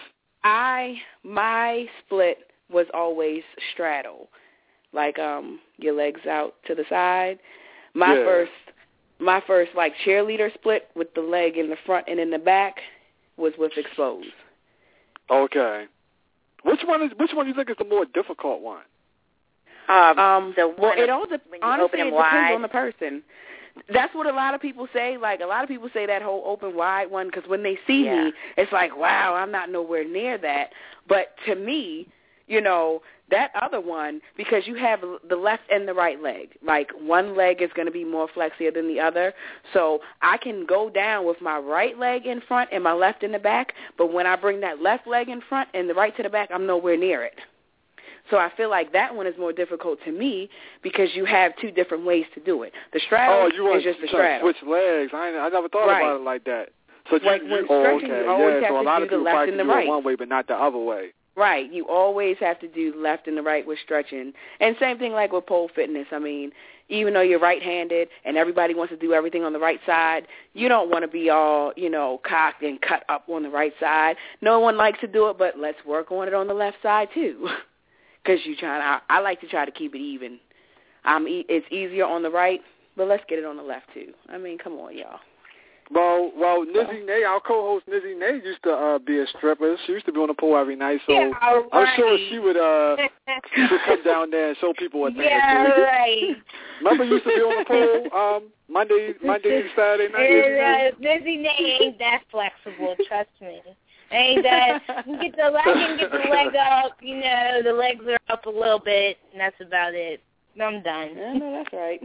My split was always straddle, like your legs out to the side. My first like cheerleader split with the leg in the front and in the back was with Exposed. Okay. Which one do you think is the more difficult one? It all honestly, it depends on the person. That's what a lot of people say. Like, a lot of people say that whole open wide one because when they see me, it's like, wow, I'm not nowhere near that. But to me, you know, that other one, because you have the left and the right leg. Like, one leg is going to be more flexible than the other. So I can go down with my right leg in front and my left in the back. But when I bring that left leg in front and the right to the back, I'm nowhere near it. So I feel like that one is more difficult to me because you have two different ways to do it. The straddle is just the straddle. Switch legs. I never thought about it like that. So like when stretching, you always have to do the left and the right. One way, but not the other way. Right. You always have to do left and the right with stretching. And same thing like with pole fitness. I mean, even though you're right-handed and everybody wants to do everything on the right side, you don't want to be all, you know, cocked and cut up on the right side. No one likes to do it, but let's work on it on the left side too. Because I like to try to keep it even. It's easier on the right, but let's get it on the left too. I mean, come on, y'all. Well, Nizzy Nay, our co-host Nizzy Nay used to be a stripper. She used to be on the pole every night, so I'm sure she would come down there and show people what things do. Right. Remember, you used to be on the pole Monday through Saturday night. Nizzy Nay ain't that flexible. Trust me. Ain't that you get the leg up, you know, the legs are up a little bit, and that's about it. I'm done. I know that's right.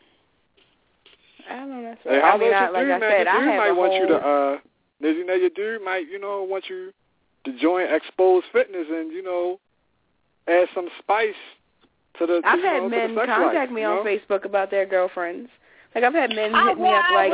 Hey, I mean, like I said, I have might want you to, Nizzy Nay, your dude might, you know, want you to join Exposed Fitness and, you know, add some spice to the. I've had men contact me on Facebook about their girlfriends. Like, I've had men hit me up like,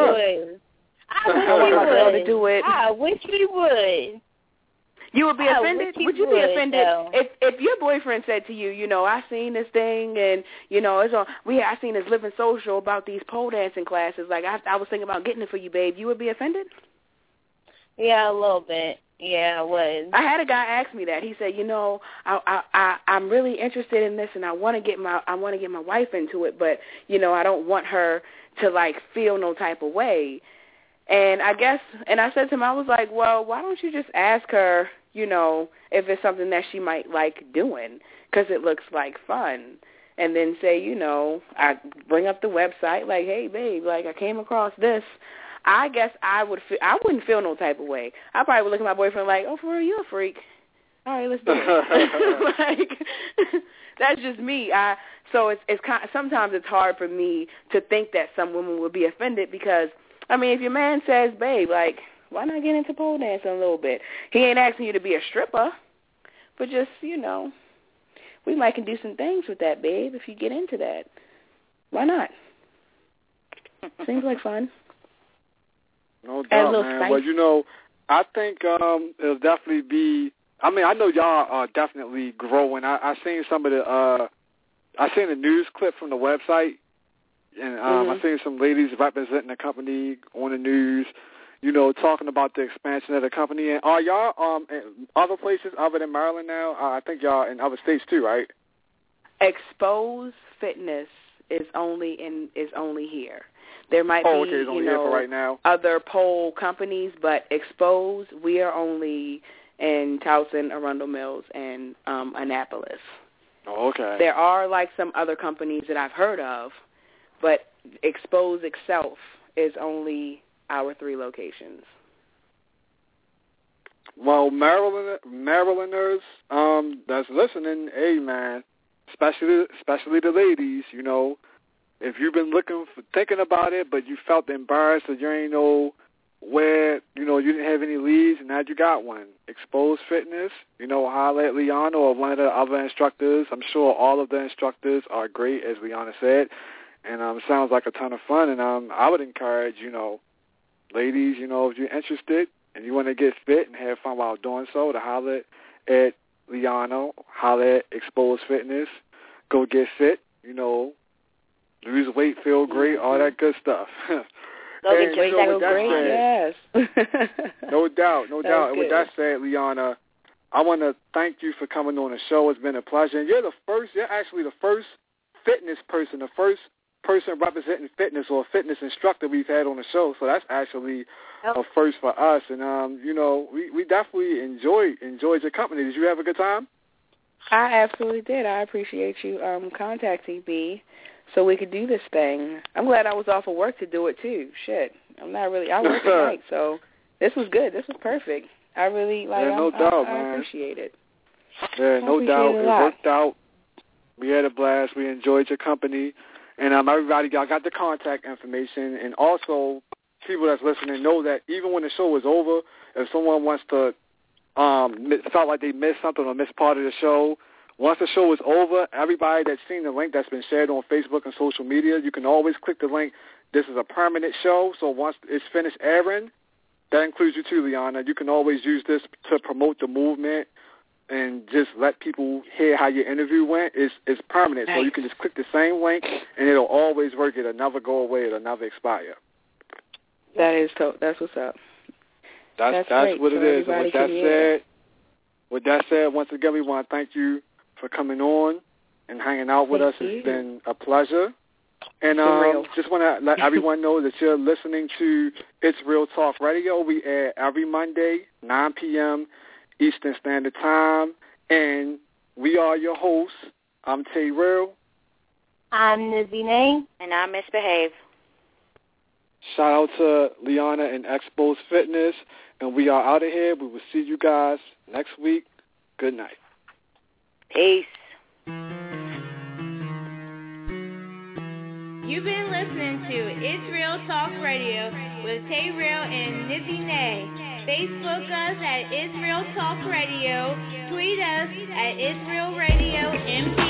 I wish he would. To do it. I wish he would. You would be offended? Would you be offended if your boyfriend said to you, you know, I seen this thing and, you know, I seen this Living Social about these pole dancing classes. Like, I was thinking about getting it for you, babe. You would be offended? Yeah, a little bit. Yeah, I would. I had a guy ask me that. He said, you know, I'm really interested in this and I want to get my wife into it, but, you know, I don't want her to, like, feel no type of way. And I said to him, I was like, well, why don't you just ask her, you know, if it's something that she might like doing, because it looks like fun. And then say, you know, I bring up the website, like, hey, babe, like, I came across this. I guess I wouldn't feel no type of way. I probably would look at my boyfriend like, oh, for real, you a freak. All right, let's do it. Like, that's just me. So it's kind of, sometimes it's hard for me to think that some women would be offended because, I mean, if your man says, babe, like, why not get into pole dancing a little bit? He ain't asking you to be a stripper, but just, you know, we might can do some things with that, babe, if you get into that. Why not? Seems like fun. No doubt, man. Spice. Well, you know, I think it'll definitely be, I mean, I know y'all are definitely growing. I seen some of the, I seen a news clip from the website. And I seen some ladies representing the company on the news, you know, talking about the expansion of the company. And are y'all in other places other than Maryland now? I think y'all in other states too, right? Exposed Fitness is only here. There might be, you know, right now. Other pole companies, but Exposed, we are only in Towson, Arundel Mills, and Annapolis. Oh, okay. There are, like, some other companies that I've heard of, but Exposed itself is only our 3 locations. Well, Marylanders that's listening, hey, man, especially the ladies, you know, if you've been thinking about it, but you felt embarrassed or you ain't know where, you didn't have any leads, and now you got one. Exposed Fitness, holler at Liana or one of the other instructors. I'm sure all of the instructors are great, as Liana said, and it sounds like a ton of fun. And I would encourage, ladies, if you're interested and you want to get fit and have fun while doing so, to holler at Liana, holler at Exposed Fitness. Go get fit, lose weight, feel great, all that good stuff. Logan, can feel great, yes. No doubt. And with that said, Liana, I want to thank you for coming on the show. It's been a pleasure. And you're actually the first fitness person, the first person representing fitness or a fitness instructor we've had on the show. So that's actually a first for us. And, we definitely enjoyed your company. Did you have a good time? I absolutely did. I appreciate you contacting me so we could do this thing. I'm glad I was off of work to do it, too. Shit. I work at night, so this was good. This was perfect. I really, I appreciate it. Yeah, no doubt. It worked out. We had a blast. We enjoyed your company. And everybody, y'all got the contact information. And also, people that's listening know that even when the show is over, if someone wants to felt like they missed something or missed part of the show, once the show is over, everybody that's seen the link that's been shared on Facebook and social media, you can always click the link. This is a permanent show, so once it's finished airing, that includes you too, Liana. You can always use this to promote the movement and just let people hear how your interview went. It's permanent, so you can just click the same link, and it'll always work. It'll never go away. It'll never expire. That's what's up. That's what it is. And with that said, once again, we want to thank you for coming on and hanging out with us. It's been a pleasure. And just want to let everyone know that you're listening to It's Real Talk Radio. We air every Monday, 9 p.m. Eastern Standard Time. And we are your hosts. I'm Tay Real. I'm Nizzy Nay. And I'm Misbehave. Shout out to Liana and Exposed Fitness. And we are out of here. We will see you guys next week. Good night. Peace. You've been listening to It's Real Talk Radio with Tay Real and Nizzy Nay. Facebook us at It's Real Talk Radio. Tweet us at It's Real Radio MP.